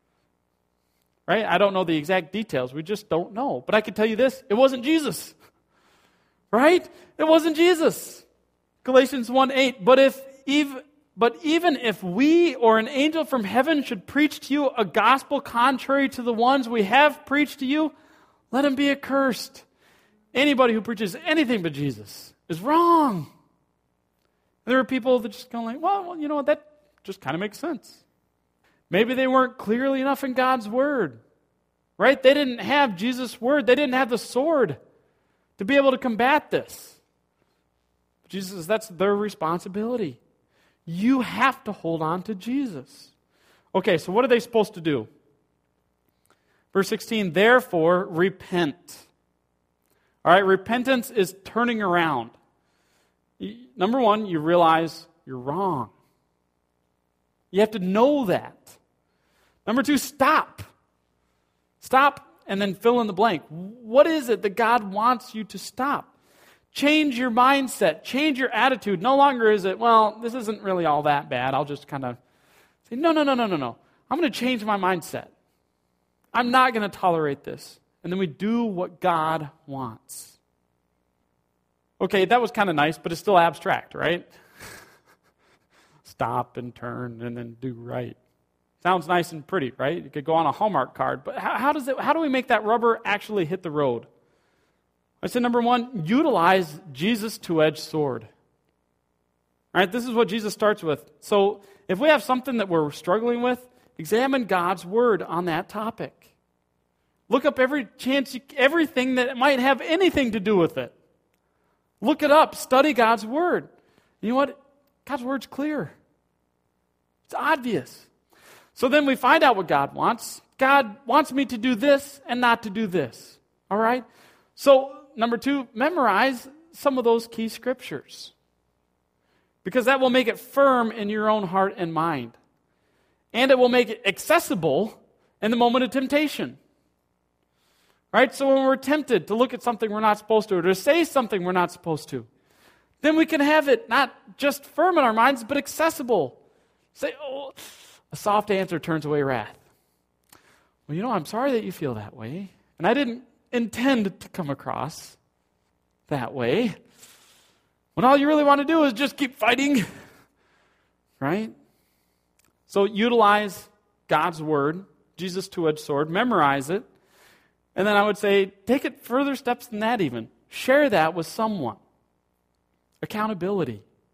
Right? I don't know the exact details. We just don't know. But I can tell you this, it wasn't Jesus. Right? It wasn't Jesus. Galatians one eight, but if even, but even if we or an angel from heaven should preach to you a gospel contrary to the ones we have preached to you, let him be accursed. Anybody who preaches anything but Jesus is wrong. And there are people that just go like, well, well, you know what, that just kind of makes sense. Maybe they weren't clearly enough in God's word. Right? They didn't have Jesus' word. They didn't have the sword to be able to combat this. Jesus says that's their responsibility. You have to hold on to Jesus. Okay, so what are they supposed to do? Verse sixteen, therefore repent. All right, repentance is turning around. Number one, you realize you're wrong. You have to know that. Number two, stop. Stop and then fill in the blank. What is it that God wants you to stop? Change your mindset. Change your attitude. No longer is it, well, this isn't really all that bad. I'll just kind of say, no, no, no, no, no, no. I'm going to change my mindset. I'm not going to tolerate this. And then we do what God wants. Okay, that was kind of nice, but it's still abstract, right? Stop and turn and then do right. Sounds nice and pretty, right? It could go on a Hallmark card, but how, how does it? How do we make that rubber actually hit the road? I said, number one, utilize Jesus' two-edged sword. All right, this is what Jesus starts with. So if we have something that we're struggling with, examine God's word on that topic. Look up every chance, you, everything that might have anything to do with it. Look it up. Study God's word. You know what? God's word's clear. It's obvious. So then we find out what God wants. God wants me to do this and not to do this. All right? So, number two, memorize some of those key scriptures. Because that will make it firm in your own heart and mind. And it will make it accessible in the moment of temptation. Right? So when we're tempted to look at something we're not supposed to, or to say something we're not supposed to, then we can have it not just firm in our minds, but accessible. Say, oh, a soft answer turns away wrath. Well, you know, I'm sorry that you feel that way. And I didn't intend to come across that way. When all you really want to do is just keep fighting. Right? So utilize God's word, Jesus' two-edged sword, memorize it. And then I would say, take it further steps than that even. Share that with someone. Accountability.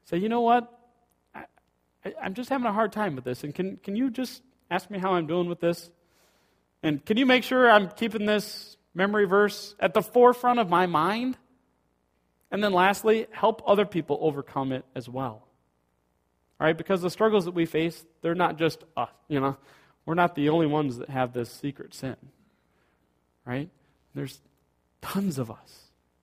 say, you know what? I, I, I'm just having a hard time with this, and can, can you just ask me how I'm doing with this? And can you make sure I'm keeping this memory verse at the forefront of my mind? And then lastly, help other people overcome it as well. All right, because the struggles that we face, they're not just us, you know. We're not the only ones that have this secret sin. Right? There's tons of us.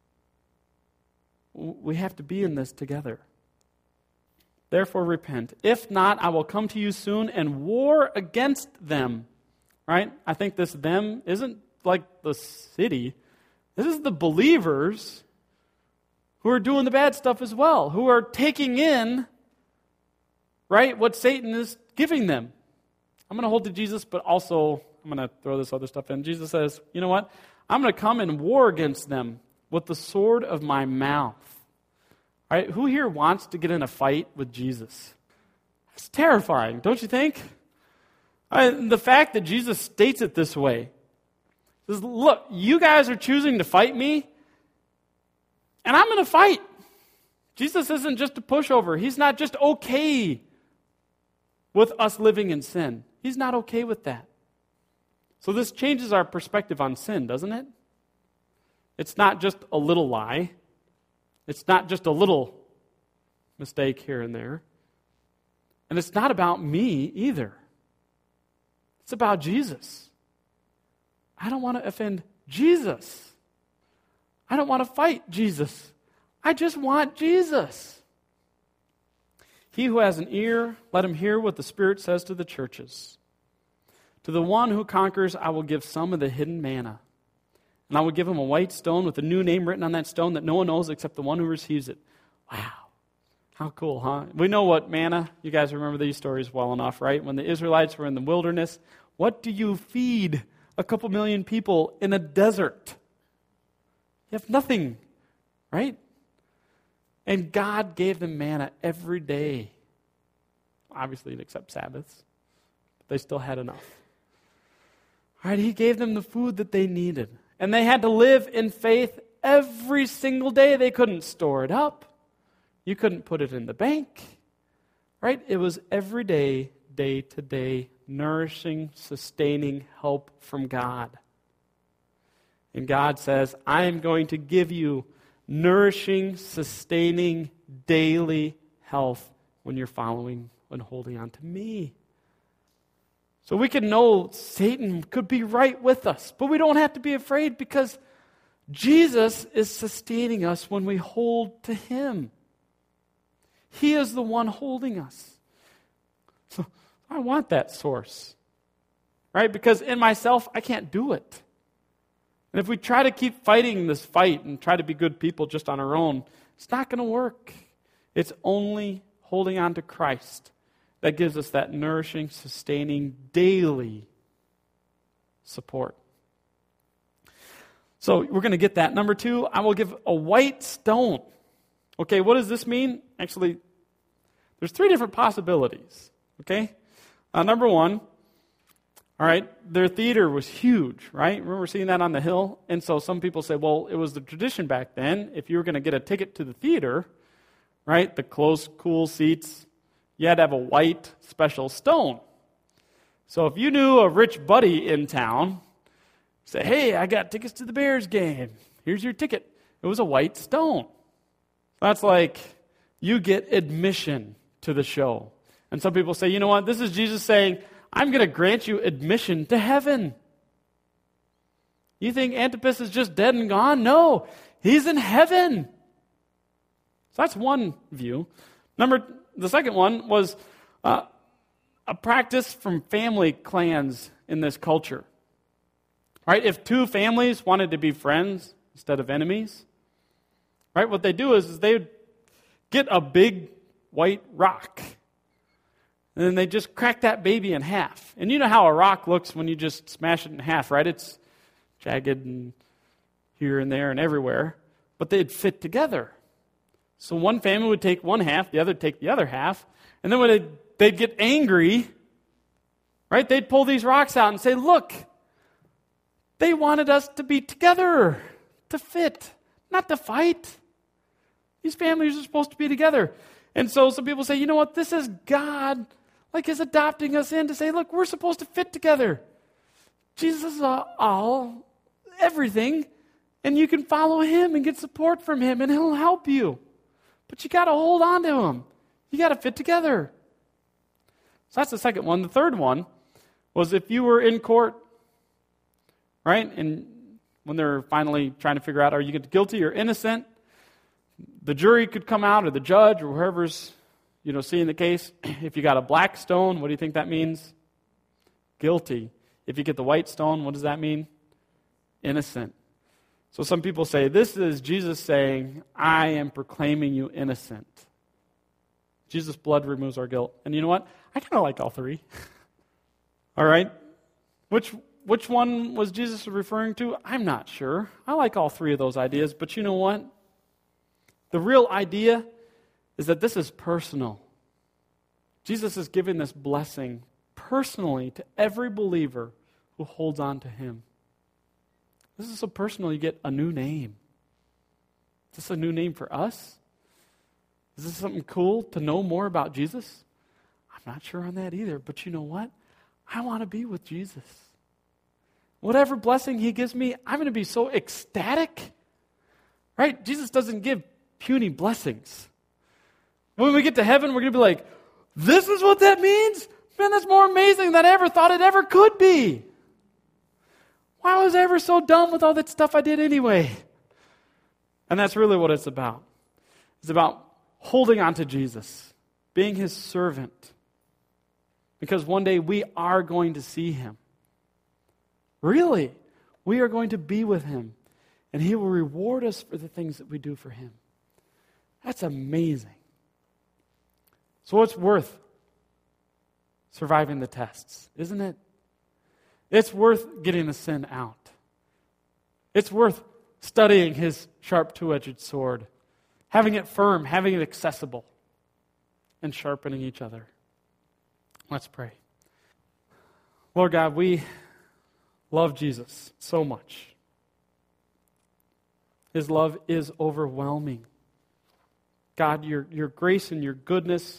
We have to be in this together. Therefore repent. If not, I will come to you soon and war against them. Right? I think this them isn't like the city. This is the believers who are doing the bad stuff as well, who are taking in, right, what Satan is giving them. I'm going to hold to Jesus, but also I'm going to throw this other stuff in. Jesus says, you know what? I'm going to come and war against them with the sword of my mouth. All right, who here wants to get in a fight with Jesus? It's terrifying, don't you think? I, the fact that Jesus states it this way, says, look, you guys are choosing to fight me, and I'm going to fight. Jesus isn't just a pushover. He's not just okay with us living in sin. He's not okay with that. So this changes our perspective on sin, doesn't it? It's not just a little lie. It's not just a little mistake here and there. And it's not about me either. It's about Jesus. I don't want to offend Jesus. I don't want to fight Jesus. I just want Jesus. He who has an ear, let him hear what the Spirit says to the churches. To the one who conquers, I will give some of the hidden manna. And I will give him a white stone with a new name written on that stone that no one knows except the one who receives it. Wow. How cool, huh? We know what manna, you guys remember these stories well enough, right? When the Israelites were in the wilderness, what do you feed a couple million people in a desert? You have nothing, right? And God gave them manna every day. Obviously, except Sabbaths. But they still had enough. All right, He gave them the food that they needed. And they had to live in faith every single day. They couldn't store it up. You couldn't put it in the bank. Right? It was every day, day to day, nourishing, sustaining help from God. And God says, I am going to give you nourishing, sustaining, daily health when you're following and holding on to me. So we can know Satan could be right with us, but we don't have to be afraid because Jesus is sustaining us when we hold to Him. He is the one holding us. So I want that source, right? Because in myself, I can't do it. And if we try to keep fighting this fight and try to be good people just on our own, it's not going to work. It's only holding on to Christ that gives us that nourishing, sustaining, daily support. So we're going to get that. Number two, I will give a white stone. Okay, what does this mean? Actually, there's three different possibilities. Okay? Uh, number one, all right, their theater was huge, right? Remember seeing that on the hill? And so some people say, well, it was the tradition back then. If you were going to get a ticket to the theater, right, the close, cool seats, you had to have a white special stone. So if you knew a rich buddy in town, say, hey, I got tickets to the Bears game. Here's your ticket. It was a white stone. That's like you get admission to the show. And some people say, you know what, this is Jesus saying, I'm going to grant you admission to heaven. You think Antipas is just dead and gone? No, he's in heaven. So that's one view. Number, the second one was uh, a practice from family clans in this culture. Right? If two families wanted to be friends instead of enemies, right? What they do is, is they would get a big white rock. And then they just crack that baby in half. And you know how a rock looks when you just smash it in half, right? It's jagged and here and there and everywhere. But they'd fit together. So one family would take one half, the other would take the other half. And then when they'd, they'd get angry, right, they'd pull these rocks out and say, look, they wanted us to be together, to fit, not to fight. These families are supposed to be together. And so some people say, you know what, this is God, like, is adopting us in to say, look, we're supposed to fit together. Jesus is all, everything, and you can follow him and get support from him, and he'll help you. But you got to hold on to him. You got to fit together. So that's the second one. The third one was if you were in court, right, and when they're finally trying to figure out, are you guilty or innocent, the jury could come out, or the judge, or whoever's, you know, seeing the case. If you got a black stone, what do you think that means? Guilty. If you get the white stone, what does that mean? Innocent. So some people say, this is Jesus saying, I am proclaiming you innocent. Jesus' blood removes our guilt. And you know what? I kind of like all three. All right? Which which one was Jesus referring to? I'm not sure. I like all three of those ideas. But you know what? The real idea is that this is personal. Jesus is giving this blessing personally to every believer who holds on to him. This is so personal, you get a new name. Is this a new name for us? Is this something cool to know more about Jesus? I'm not sure on that either, but you know what? I want to be with Jesus. Whatever blessing he gives me, I'm going to be so ecstatic. Right? Jesus doesn't give puny blessings. When we get to heaven, we're going to be like, this is what that means? Man, that's more amazing than I ever thought it ever could be. Why was I ever so dumb with all that stuff I did anyway? And that's really what it's about. It's about holding on to Jesus, being his servant. Because one day we are going to see him. Really, we are going to be with him. And he will reward us for the things that we do for him. That's amazing. So it's worth surviving the tests, isn't it? It's worth getting the sin out. It's worth studying his sharp two-edged sword, having it firm, having it accessible, and sharpening each other. Let's pray. Lord God, we love Jesus so much. His love is overwhelming. God, your, your grace and your goodness,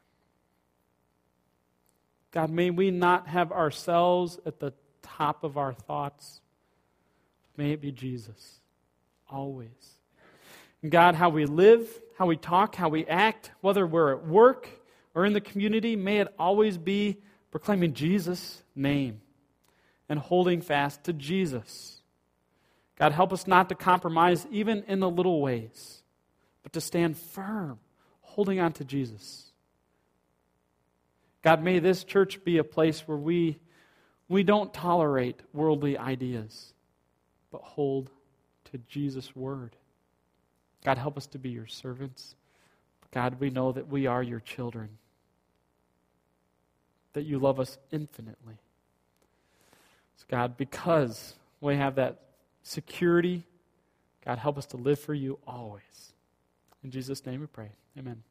God, may we not have ourselves at the top of our thoughts. May it be Jesus, always. And God, how we live, how we talk, how we act, whether we're at work or in the community, may it always be proclaiming Jesus' name and holding fast to Jesus. God, help us not to compromise even in the little ways, but to stand firm, holding on to Jesus. God, may this church be a place where we, we don't tolerate worldly ideas, but hold to Jesus' word. God, help us to be your servants. God, we know that we are your children, that you love us infinitely. So God, because we have that security, God, help us to live for you always. In Jesus' name we pray. Amen.